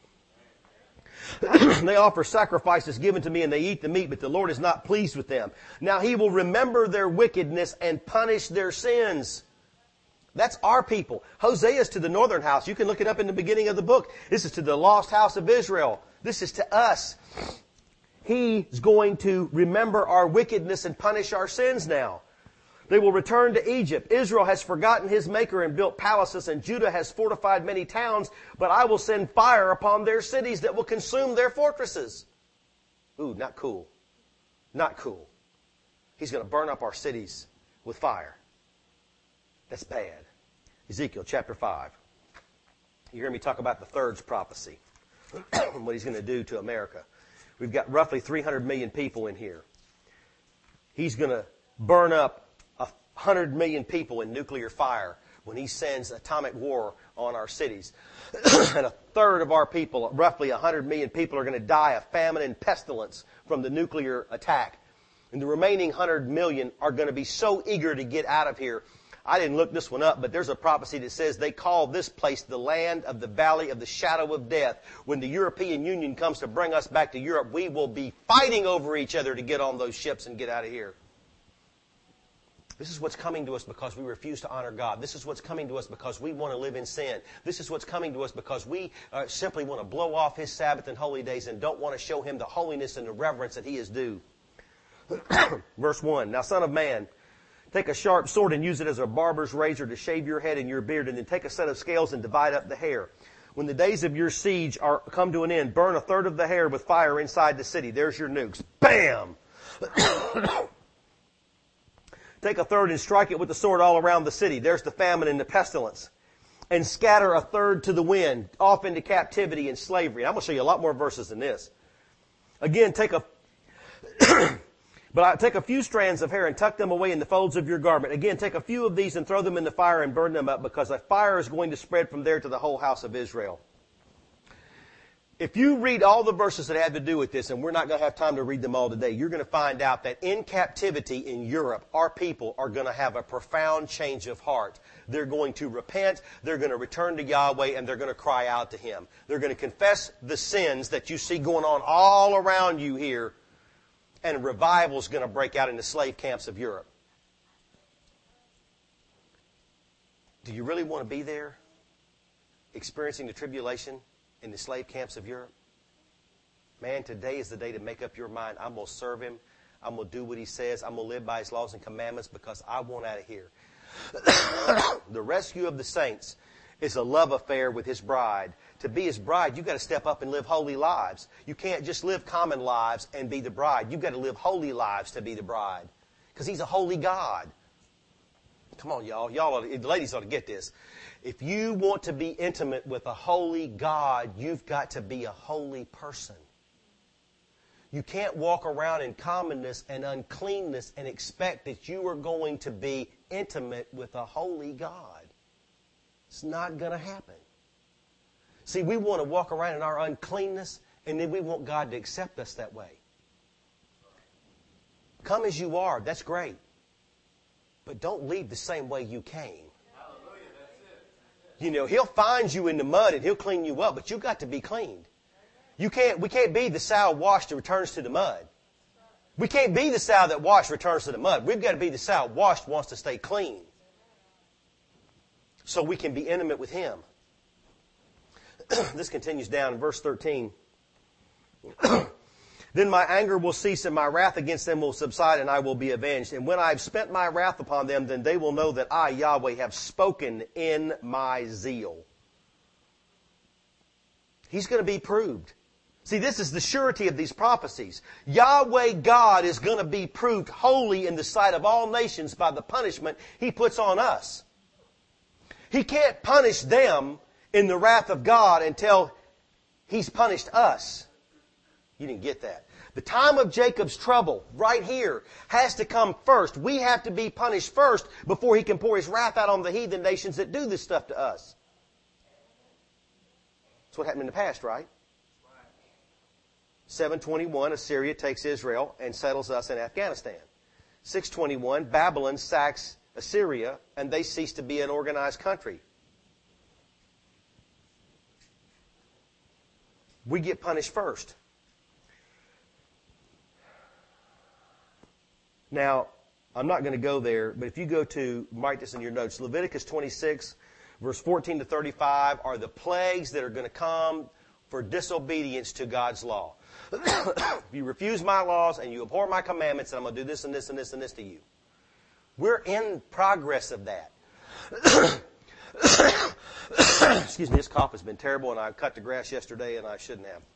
They offer sacrifices given to me and they eat the meat, but the Lord is not pleased with them. Now he will remember their wickedness and punish their sins. That's our people. Hosea is to the northern house. You can look it up in the beginning of the book. This is to the lost house of Israel. This is to us. He's going to remember our wickedness and punish our sins now. They will return to Egypt. Israel has forgotten his maker and built palaces, and Judah has fortified many towns, but I will send fire upon their cities that will consume their fortresses. Ooh, not cool. Not cool. He's going to burn up our cities with fire. That's bad. Ezekiel chapter five. You hear me talk about the third prophecy. What he's going to do to America. We've got roughly three hundred million people in here. He's going to burn up one hundred million people in nuclear fire when he sends atomic war on our cities. And a third of our people, roughly one hundred million people, are going to die of famine and pestilence from the nuclear attack. And the remaining one hundred million are going to be so eager to get out of here. I didn't look this one up, but there's a prophecy that says they call this place the land of the valley of the shadow of death. When the European Union comes to bring us back to Europe, we will be fighting over each other to get on those ships and get out of here. This is what's coming to us because we refuse to honor God. This is what's coming to us because we want to live in sin. This is what's coming to us because we uh, simply want to blow off His Sabbath and holy days and don't want to show Him the holiness and the reverence that He is due. Verse one, now son of man, take a sharp sword and use it as a barber's razor to shave your head and your beard, and then take a set of scales and divide up the hair. When the days of your siege are come to an end, burn a third of the hair with fire inside the city. There's your nukes. Bam! Take a third and strike it with the sword all around the city. There's the famine and the pestilence. And scatter a third to the wind, off into captivity and slavery. I'm going to show you a lot more verses than this. Again, take a... But I take a few strands of hair and tuck them away in the folds of your garment. Again, take a few of these and throw them in the fire and burn them up, because a fire is going to spread from there to the whole house of Israel. If you read all the verses that have to do with this, and we're not going to have time to read them all today, you're going to find out that in captivity in Europe, our people are going to have a profound change of heart. They're going to repent, they're going to return to Yahweh, and they're going to cry out to Him. They're going to confess the sins that you see going on all around you here, and revival is going to break out in the slave camps of Europe. Do you really want to be there, experiencing the tribulation in the slave camps of Europe? Man, today is the day to make up your mind. I'm going to serve Him. I'm going to do what He says. I'm going to live by His laws and commandments because I want out of here. The rescue of the saints is a love affair with His bride. To be His bride, you've got to step up and live holy lives. You can't just live common lives and be the bride. You've got to live holy lives to be the bride. Because He's a holy God. Come on, y'all. Y'all, ought to, the ladies ought to get this. If you want to be intimate with a holy God, you've got to be a holy person. You can't walk around in commonness and uncleanness and expect that you are going to be intimate with a holy God. It's not going to happen. See, we want to walk around in our uncleanness, and then we want God to accept us that way. Come as you are, that's great. But don't leave the same way you came. Hallelujah, that's it. That's it. You know, He'll find you in the mud and He'll clean you up, but you've got to be cleaned. You can't, we can't be the sow washed that returns to the mud. We can't be the sow that washed returns to the mud. We've got to be the sow washed wants to stay clean, so we can be intimate with Him. This continues down in verse thirteen. Then my anger will cease and my wrath against them will subside, and I will be avenged. And when I have spent my wrath upon them, then they will know that I, Yahweh, have spoken in my zeal. He's going to be proved. See, this is the surety of these prophecies. Yahweh God is going to be proved holy in the sight of all nations by the punishment He puts on us. He can't punish them in the wrath of God until He's punished us. You didn't get that. The time of Jacob's trouble, right here, has to come first. We have to be punished first before He can pour His wrath out on the heathen nations that do this stuff to us. That's what happened in the past, right? seven twenty-one, Assyria takes Israel and settles us in Afghanistan. six twenty-one, Babylon sacks Assyria, and they cease to be an organized country. We get punished first. Now, I'm not going to go there, but if you go to, write this in your notes, Leviticus twenty-six, verse fourteen to thirty-five are the plagues that are going to come for disobedience to God's law. If you refuse my laws and you abhor my commandments, then I'm going to do this and this and this and this to you. We're in progress of that. Excuse me, this cough has been terrible, and I cut the grass yesterday, and I shouldn't have.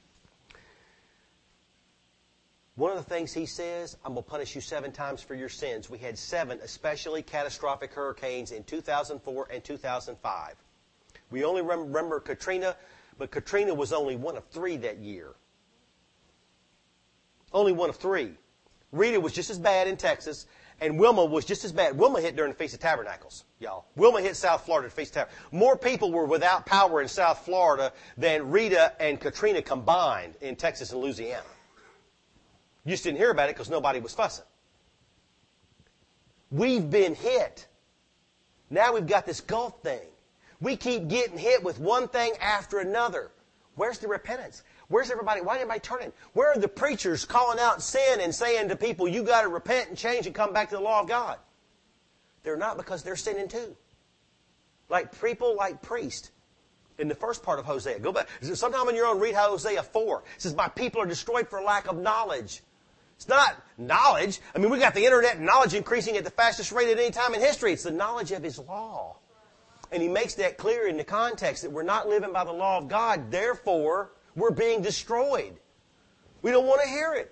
One of the things he says, I'm going to punish you seven times for your sins. We had seven especially catastrophic hurricanes in two thousand four and two thousand five. We only remember Katrina, but Katrina was only one of three that year. Only one of three. Rita was just as bad in Texas, and Wilma was just as bad. Wilma hit during the Feast of Tabernacles, y'all. Wilma hit South Florida at the Feast of Tabernacles. More people were without power in South Florida than Rita and Katrina combined in Texas and Louisiana. You just didn't hear about it because nobody was fussing. We've been hit. Now we've got this Gulf thing. We keep getting hit with one thing after another. Where's the repentance? Where's everybody? Why ain't anybody turning? Where are the preachers calling out sin and saying to people, you got to repent and change and come back to the law of God? They're not, because they're sinning too. Like people, like priests. In the first part of Hosea. Go back. Sometime on your own, read Hosea four. It says, my people are destroyed for lack of knowledge. It's not knowledge. I mean, we got the internet and knowledge increasing at the fastest rate at any time in history. It's the knowledge of His law. And He makes that clear in the context that we're not living by the law of God. Therefore, we're being destroyed. We don't want to hear it.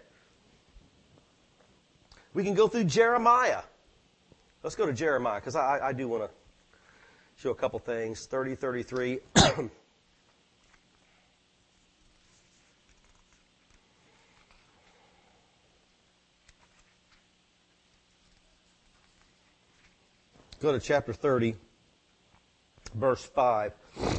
We can go through Jeremiah. Let's go to Jeremiah, because I, I do want to show a couple things. thirty, thirty-three. Go to chapter thirty, verse five.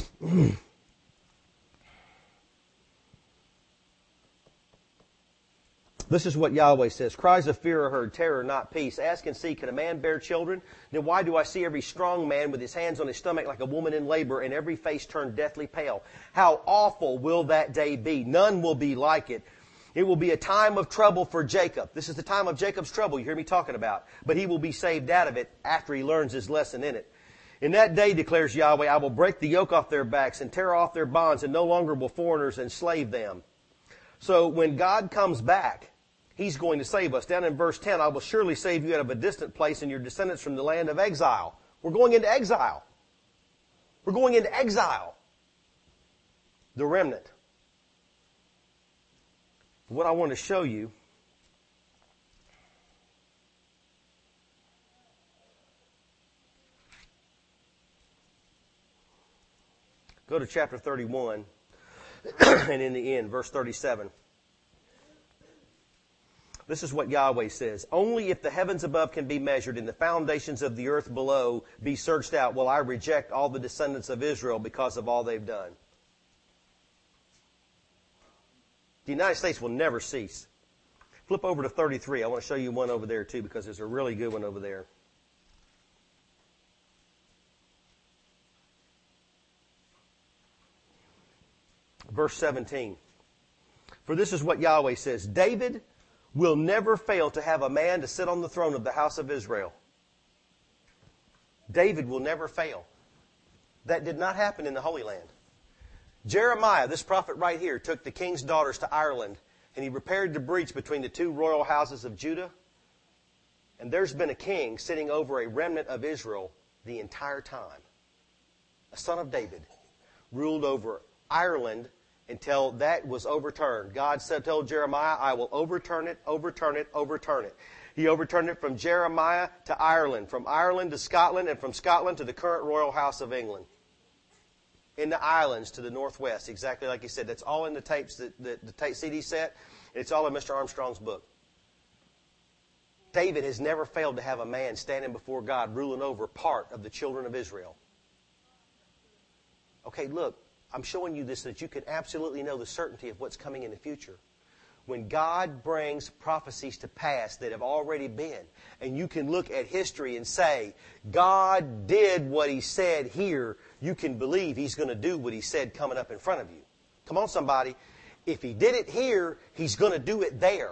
This is what Yahweh says. Cries of fear are heard, terror, not peace. Ask and see, can a man bear children? Then why do I see every strong man with his hands on his stomach like a woman in labor, and every face turned deathly pale? How awful will that day be? None will be like it. It will be a time of trouble for Jacob. This is the time of Jacob's trouble you hear me talking about. But he will be saved out of it after he learns his lesson in it. In that day, declares Yahweh, I will break the yoke off their backs and tear off their bonds, and no longer will foreigners enslave them. So when God comes back, He's going to save us. Down in verse ten, I will surely save you out of a distant place and your descendants from the land of exile. We're going into exile. We're going into exile. The remnant. What I want to show you go to chapter thirty-one and in the end, verse thirty-seven. This is what Yahweh says. Only if the heavens above can be measured and the foundations of the earth below be searched out will I reject all the descendants of Israel because of all they've done. The United States will never cease. Flip over to thirty-three. I want to show you one over there too, because there's a really good one over there. Verse seventeen. For this is what Yahweh says. David will never fail to have a man to sit on the throne of the house of Israel. David will never fail. That did not happen in the Holy Land. Jeremiah, this prophet right here, took the king's daughters to Ireland, and he repaired the breach between the two royal houses of Judah. And there's been a king sitting over a remnant of Israel the entire time. A son of David ruled over Ireland until that was overturned. God said, told Jeremiah, I will overturn it, overturn it, overturn it. He overturned it from Jeremiah to Ireland, from Ireland to Scotland, and from Scotland to the current royal house of England. In the islands to the northwest, exactly like he said. That's all in the tapes, that, the, the tape C D set. It's all in Mister Armstrong's book. David has never failed to have a man standing before God ruling over part of the children of Israel. Okay, look. I'm showing you this so that you can absolutely know the certainty of what's coming in the future. When God brings prophecies to pass that have already been, and you can look at history and say, God did what He said here, you can believe He's going to do what He said coming up in front of you. Come on, somebody. If He did it here, He's going to do it there.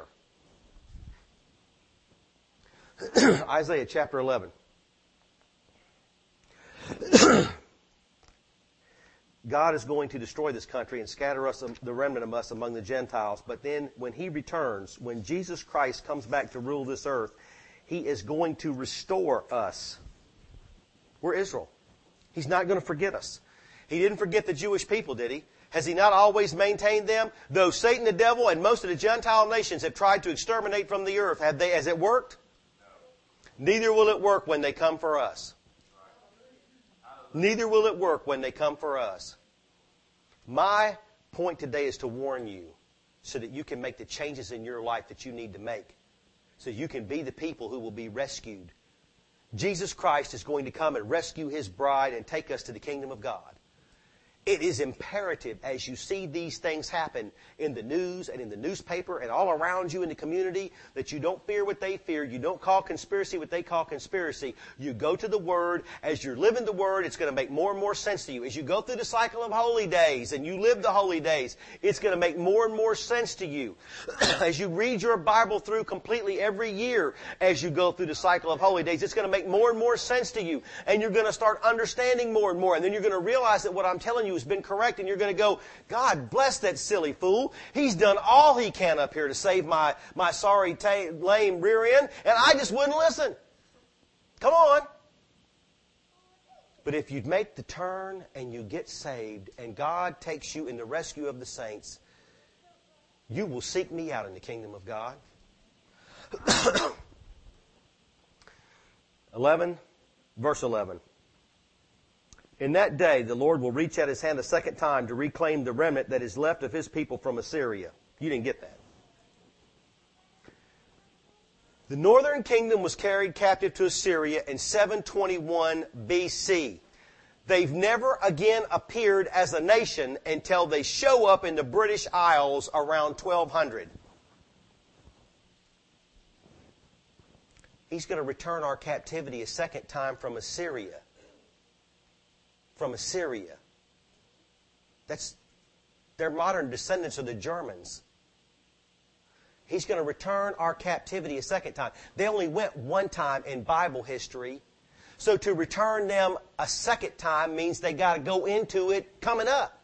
Isaiah chapter eleven. God is going to destroy this country and scatter us, the remnant of us, among the Gentiles. But then when He returns, when Jesus Christ comes back to rule this earth, He is going to restore us. We're Israel. He's not going to forget us. He didn't forget the Jewish people, did He? Has He not always maintained them? Though Satan, the devil, and most of the Gentile nations have tried to exterminate from the earth, have they? Has it worked? No. Neither will it work when they come for us. Neither will it work when they come for us. My point today is to warn you so that you can make the changes in your life that you need to make. So you can be the people who will be rescued. Jesus Christ is going to come and rescue His bride and take us to the kingdom of God. It is imperative as you see these things happen in the news and in the newspaper and all around you in the community that you don't fear what they fear. You don't call conspiracy what they call conspiracy. You go to the Word. As you're living the Word, it's going to make more and more sense to you. As you go through the cycle of holy days and you live the holy days, it's going to make more and more sense to you. As you read your Bible through completely every year as you go through the cycle of holy days, it's going to make more and more sense to you. And you're going to start understanding more and more. And then you're going to realize that what I'm telling you has been correct, and you're going to go, God bless that silly fool. He's done all he can up here to save my, my sorry, ta- lame rear end, and I just wouldn't listen. Come on. But if you make the turn and you get saved, and God takes you in the rescue of the saints, you will seek me out in the kingdom of God. eleven, verse eleven. In that day, the Lord will reach out His hand a second time to reclaim the remnant that is left of His people from Assyria. You didn't get that. The northern kingdom was carried captive to Assyria in seven twenty-one B C. They've never again appeared as a nation until they show up in the British Isles around twelve hundred. He's going to return our captivity a second time from Assyria. From Assyria. That's, they're modern descendants of the Germans. He's going to return our captivity a second time. They only went one time in Bible history. So to return them a second time means they got to go into it coming up.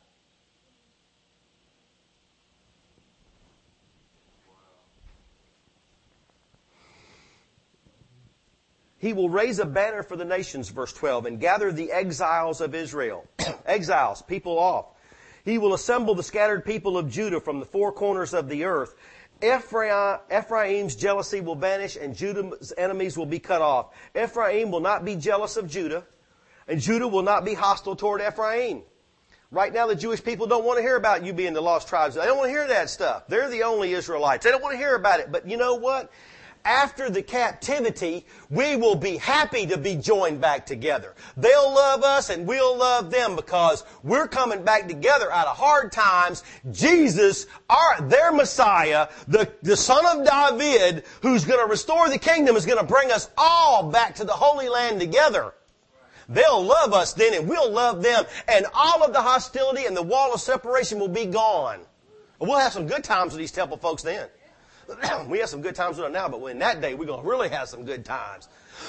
He will raise a banner for the nations, verse twelve, and gather the exiles of Israel. Exiles, people off. He will assemble the scattered people of Judah from the four corners of the earth. Ephraim, Ephraim's jealousy will vanish, and Judah's enemies will be cut off. Ephraim will not be jealous of Judah, and Judah will not be hostile toward Ephraim. Right now, the Jewish people don't want to hear about you being the lost tribes. They don't want to hear that stuff. They're the only Israelites. They don't want to hear about it. But you know what? After the captivity, we will be happy to be joined back together. They'll love us and we'll love them because we're coming back together out of hard times. Jesus, our, their Messiah, the, the Son of David, who's going to restore the kingdom, is going to bring us all back to the Holy Land together. They'll love us then and we'll love them, and all of the hostility and the wall of separation will be gone. We'll have some good times with these temple folks then. We have some good times with them now, but in that day, we're going to really have some good times.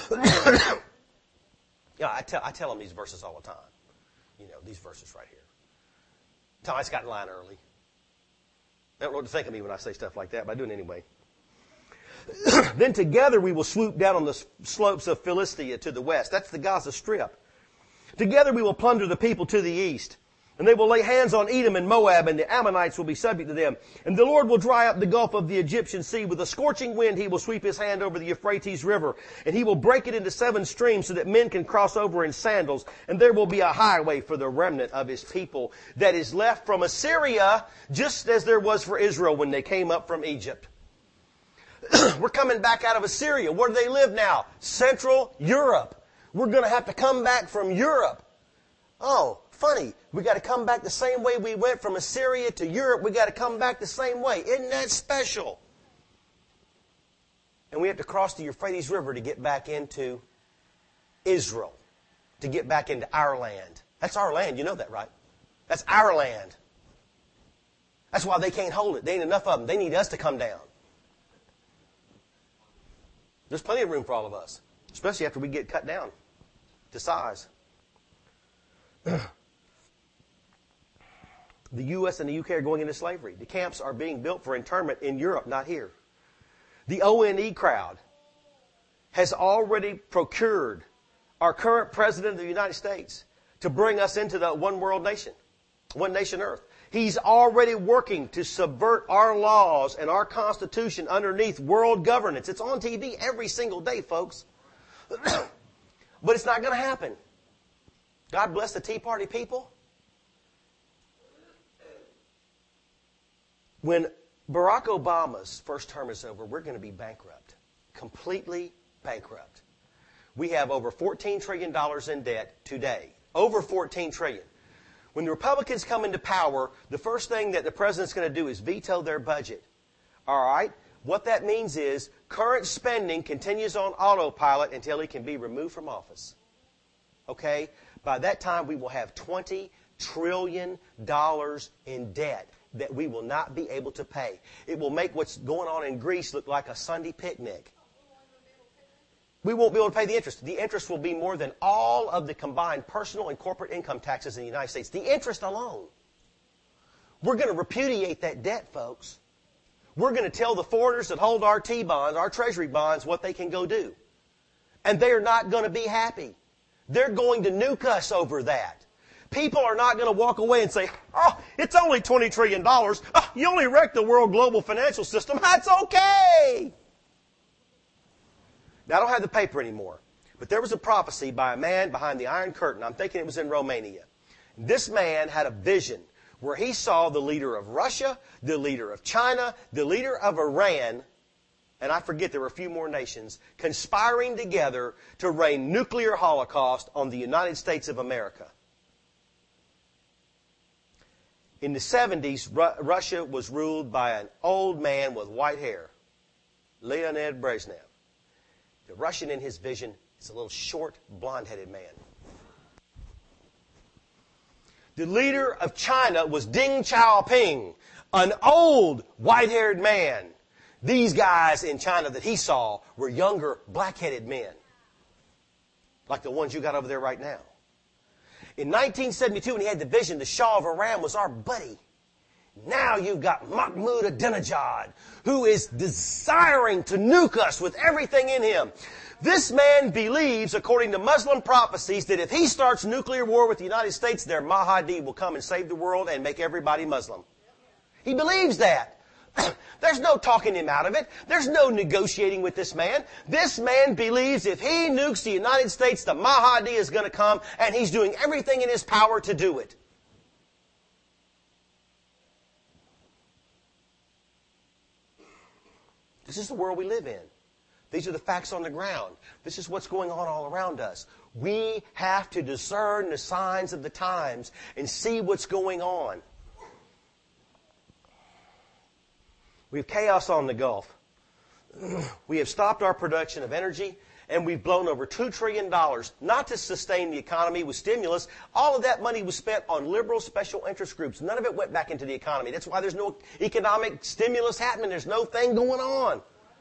Yeah, I tell, I tell them these verses all the time. You know, these verses right here. Tell them I just got in line early. They don't know what to think of me when I say stuff like that, but I do it anyway. Then together we will swoop down on the slopes of Philistia to the west. That's the Gaza Strip. Together we will plunder the people to the east. And they will lay hands on Edom and Moab, and the Ammonites will be subject to them. And the Lord will dry up the gulf of the Egyptian sea. With a scorching wind, He will sweep His hand over the Euphrates River. And He will break it into seven streams so that men can cross over in sandals. And there will be a highway for the remnant of His people that is left from Assyria, just as there was for Israel when they came up from Egypt. We're coming back out of Assyria. Where do they live now? Central Europe. We're going to have to come back from Europe. Oh, funny. We got to come back the same way we went from Assyria to Europe. We got to come back the same way. Isn't that special? And we have to cross the Euphrates River to get back into Israel, to get back into our land. That's our land. You know that, right? That's our land. That's why they can't hold it. There ain't enough of them. They need us to come down. There's plenty of room for all of us, especially after we get cut down to size. The U S and the U K are going into slavery. The camps are being built for internment in Europe, not here. The O N E crowd has already procured our current president of the United States to bring us into the one world nation, one nation earth. He's already working to subvert our laws and our Constitution underneath world governance. It's on T V every single day, folks. But it's not going to happen. God bless the Tea Party people. When Barack Obama's first term is over, we're going to be bankrupt. Completely bankrupt. We have over fourteen trillion dollars in debt today. Over fourteen trillion dollars. When the Republicans come into power, the first thing that the president's going to do is veto their budget. All right? What that means is current spending continues on autopilot until he can be removed from office. Okay? By that time, we will have twenty trillion dollars in debt that we will not be able to pay. It will make what's going on in Greece look like a Sunday picnic. We won't be able to pay the interest. The interest will be more than all of the combined personal and corporate income taxes in the United States. The interest alone. We're going to repudiate that debt, folks. We're going to tell the foreigners that hold our T-bonds, our treasury bonds, what they can go do. And they're not going to be happy. They're going to nuke us over that. People are not going to walk away and say, oh, it's only twenty trillion dollars. Oh, you only wrecked the world global financial system. That's okay. Now, I don't have the paper anymore, but there was a prophecy by a man behind the Iron Curtain. I'm thinking it was in Romania. This man had a vision where he saw the leader of Russia, the leader of China, the leader of Iran, and I forget there were a few more nations, conspiring together to rain nuclear holocaust on the United States of America. In the seventies, Ru- Russia was ruled by an old man with white hair, Leonid Brezhnev. The Russian in his vision is a little short, blonde-headed man. The leader of China was Deng Xiaoping, an old, white-haired man. These guys in China that he saw were younger, black-headed men, like the ones you got over there right now. In nineteen seventy-two, when he had the vision, the Shah of Iran was our buddy. Now you've got Mahmoud Ahmadinejad, who is desiring to nuke us with everything in him. This man believes, according to Muslim prophecies, that if he starts nuclear war with the United States, their Mahdi will come and save the world and make everybody Muslim. He believes that. There's no talking him out of it. There's no negotiating with this man. This man believes if he nukes the United States, the Mahdi is going to come, and he's doing everything in his power to do it. This is the world we live in. These are the facts on the ground. This is what's going on all around us. We have to discern the signs of the times and see what's going on. We have chaos on the Gulf. We have stopped our production of energy, and we've blown over two trillion dollars, not to sustain the economy with stimulus. All of that money was spent on liberal special interest groups. None of it went back into the economy. That's why there's no economic stimulus happening. There's no thing going on.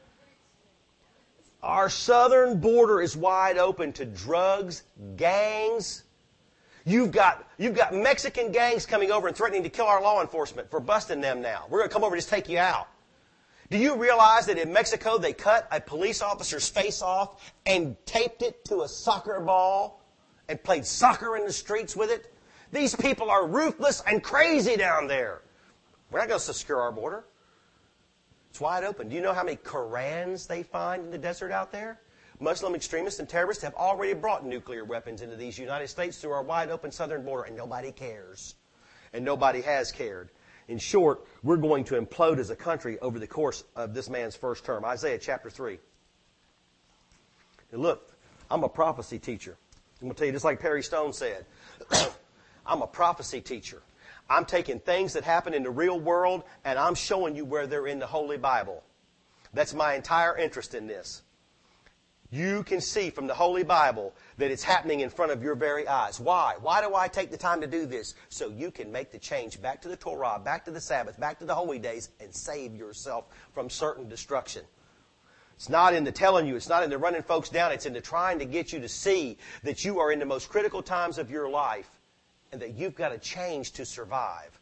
Our southern border is wide open to drugs, gangs. You've got, you've got Mexican gangs coming over and threatening to kill our law enforcement for busting them now. We're going to come over and just take you out. Do you realize that in Mexico they cut a police officer's face off and taped it to a soccer ball and played soccer in the streets with it? These people are ruthless and crazy down there. We're not going to secure our border. It's wide open. Do you know how many Korans they find in the desert out there? Muslim extremists and terrorists have already brought nuclear weapons into these United States through our wide open southern border, and nobody cares. And nobody has cared. In short, we're going to implode as a country over the course of this man's first term. Isaiah chapter three. And look, I'm a prophecy teacher. I'm going to tell you, just like Perry Stone said, I'm a prophecy teacher. I'm taking things that happen in the real world, and I'm showing you where they're in the Holy Bible. That's my entire interest in this. You can see from the Holy Bible that it's happening in front of your very eyes. Why? Why do I take the time to do this? So you can make the change back to the Torah, back to the Sabbath, back to the holy days, and save yourself from certain destruction. It's not in the telling you. It's not in the running folks down. It's in the trying to get you to see that you are in the most critical times of your life and that you've got to change to survive.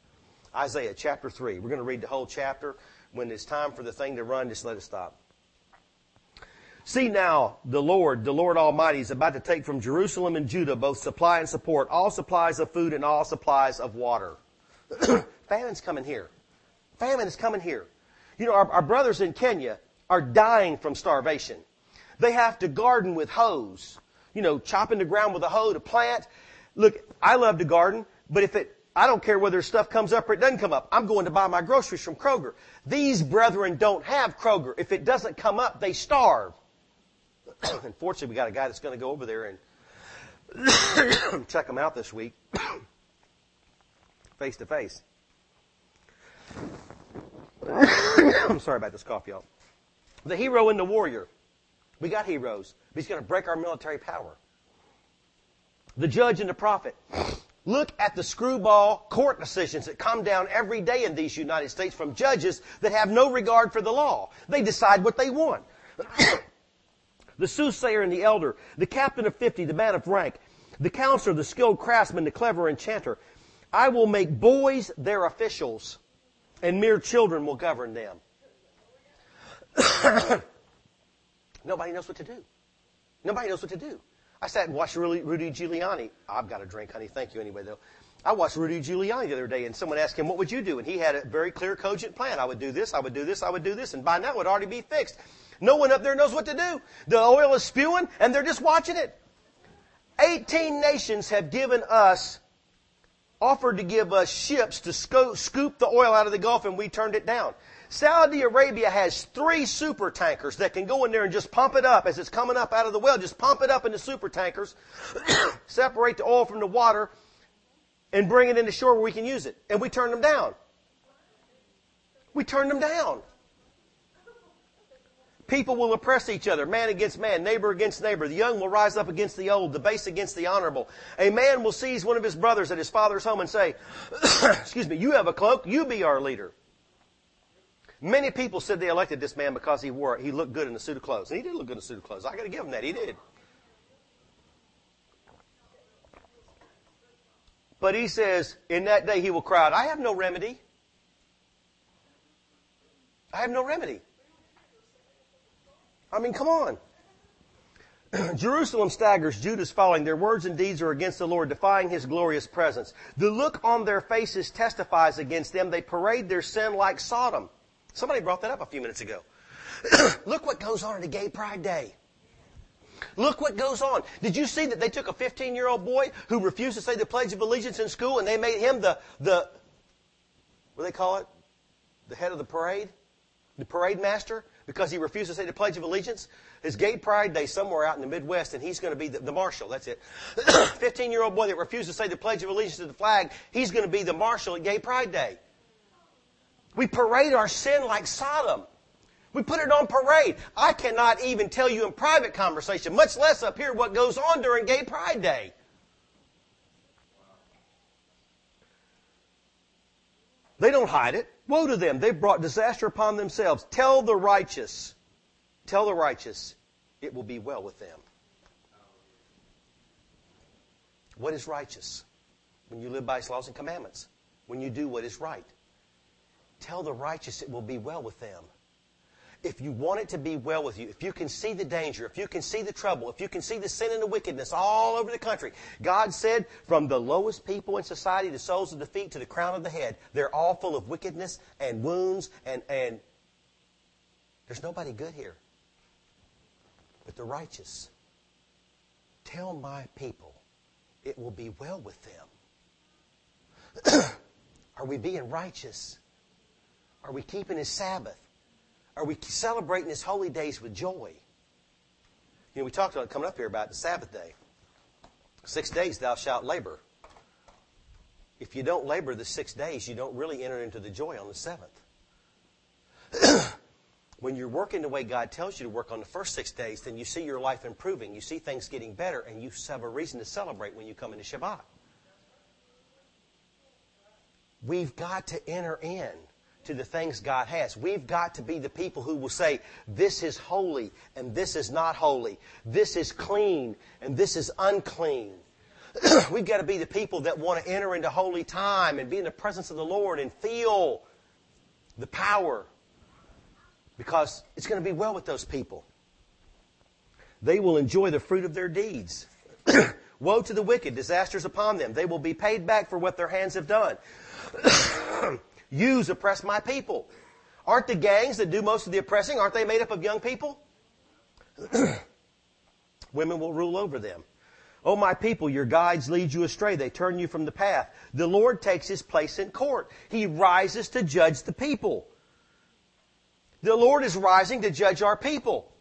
Isaiah chapter three. We're going to read the whole chapter. When it's time for the thing to run, just let it stop. See now, the Lord, the Lord Almighty, is about to take from Jerusalem and Judah both supply and support, all supplies of food and all supplies of water. Famine's coming here. Famine is coming here. You know, our, our brothers in Kenya are dying from starvation. They have to garden with hoes. You know, chopping the ground with a hoe to plant. Look, I love to garden, but if it, I don't care whether stuff comes up or it doesn't come up. I'm going to buy my groceries from Kroger. These brethren don't have Kroger. If it doesn't come up, they starve. Unfortunately, we got a guy that's going to go over there and check them out this week, face to face. I'm sorry about this cough, y'all. The hero and the warrior. We got heroes, but he's going to break our military power. The judge and the prophet. Look at the screwball court decisions that come down every day in these United States from judges that have no regard for the law. They decide what they want. The soothsayer and the elder, the captain of fifty, the man of rank, the counselor, the skilled craftsman, the clever enchanter. I will make boys their officials, and mere children will govern them. Nobody knows what to do. Nobody knows what to do. I sat and watched Rudy, Rudy Giuliani. I've got a drink, honey. Thank you anyway, though. I watched Rudy Giuliani the other day, and someone asked him, what would you do? And he had a very clear, cogent plan. I would do this, I would do this, I would do this, and by now it would already be fixed. No one up there knows what to do. The oil is spewing, and they're just watching it. Eighteen nations have given us, offered to give us ships to sco- scoop the oil out of the Gulf, and we turned it down. Saudi Arabia has three super tankers that can go in there and just pump it up as it's coming up out of the well. Just pump it up into super tankers, separate the oil from the water, and bring it into shore where we can use it. And we turned them down. We turned them down. People will oppress each other, man against man, neighbor against neighbor. The young will rise up against the old, the base against the honorable. A man will seize one of his brothers at his father's home and say, excuse me, you have a cloak, you be our leader. Many people said they elected this man because he wore, he looked good in a suit of clothes. And he did look good in a suit of clothes. I got to give him that. He did. But he says, in that day he will cry out, I have no remedy. I have no remedy. I mean, come on. Jerusalem staggers, Judah's falling. Their words and deeds are against the Lord, defying His glorious presence. The look on their faces testifies against them. They parade their sin like Sodom. Somebody brought that up a few minutes ago. Look what goes on at a Gay Pride Day. Look what goes on. Did you see that they took a fifteen-year-old boy who refused to say the Pledge of Allegiance in school, and they made him the, the what do they call it? The head of the parade? The parade master? Because he refused to say the Pledge of Allegiance? His Gay Pride Day somewhere out in the Midwest, and he's going to be the, the marshal. That's it. fifteen-year-old boy that refused to say the Pledge of Allegiance to the flag, he's going to be the marshal at Gay Pride Day. We parade our sin like Sodom. We put it on parade. I cannot even tell you in private conversation, much less up here, what goes on during Gay Pride Day. They don't hide it. Woe to them. They've brought disaster upon themselves. Tell the righteous, tell the righteous, it will be well with them. What is righteous? When you live by His laws and commandments. When you do what is right. Tell the righteous it will be well with them. If you want it to be well with you, if you can see the danger, if you can see the trouble, if you can see the sin and the wickedness all over the country, God said from the lowest people in society, the soles of the feet to the crown of the head, they're all full of wickedness and wounds, and, and there's nobody good here. But the righteous, tell my people it will be well with them. Are we being righteous? Are we keeping His Sabbath? Are we celebrating His holy days with joy? You know, we talked about coming up here about the Sabbath day. Six days thou shalt labor. If you don't labor the six days, you don't really enter into the joy on the seventh. When you're working the way God tells you to work on the first six days, then you see your life improving. You see things getting better, and you have a reason to celebrate when you come into Shabbat. We've got to enter in to the things God has. We've got to be the people who will say, this is holy and this is not holy. This is clean and this is unclean. We've got to be the people that want to enter into holy time and be in the presence of the Lord and feel the power, because it's going to be well with those people. They will enjoy the fruit of their deeds. Woe to the wicked, disasters upon them. They will be paid back for what their hands have done. Yous oppress my people. Aren't the gangs that do most of the oppressing, aren't they made up of young people? Women will rule over them. Oh, my people, your guides lead you astray. They turn you from the path. The Lord takes his place in court. He rises to judge the people. The Lord is rising to judge our people.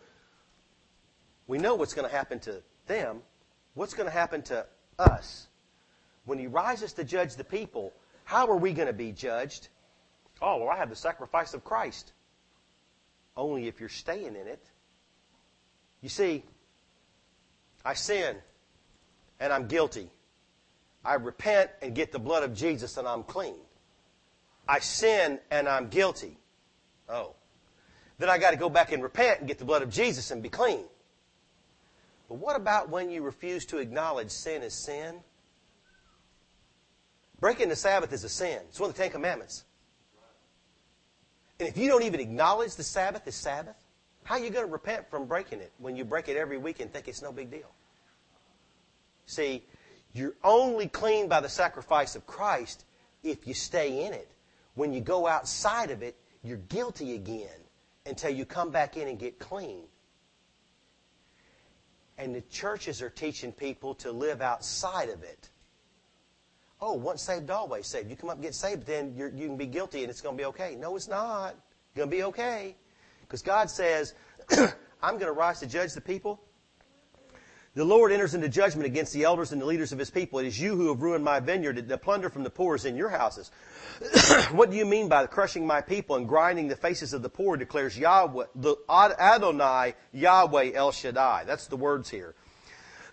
We know what's going to happen to them. What's going to happen to us? When he rises to judge the people, how are we going to be judged? Oh, well, I have the sacrifice of Christ. Only if you're staying in it. You see, I sin and I'm guilty. I repent and get the blood of Jesus and I'm clean. I sin and I'm guilty. Oh. Then I got to go back and repent and get the blood of Jesus and be clean. But what about when you refuse to acknowledge sin as sin? Breaking the Sabbath is a sin. It's one of the Ten Commandments. And if you don't even acknowledge the Sabbath as Sabbath, how are you going to repent from breaking it when you break it every week and think it's no big deal? See, you're only clean by the sacrifice of Christ if you stay in it. When you go outside of it, you're guilty again until you come back in and get clean. And the churches are teaching people to live outside of it. Oh, once saved, always saved. You come up and get saved, then you're, you can be guilty and it's going to be okay. No, it's not. It's going to be okay. Because God says, I'm going to rise to judge the people. The Lord enters into judgment against the elders and the leaders of his people. It is you who have ruined my vineyard. The plunder from the poor is in your houses. What do you mean by crushing my people and grinding the faces of the poor, declares Yahweh, the Adonai, Yahweh El Shaddai. That's the words here.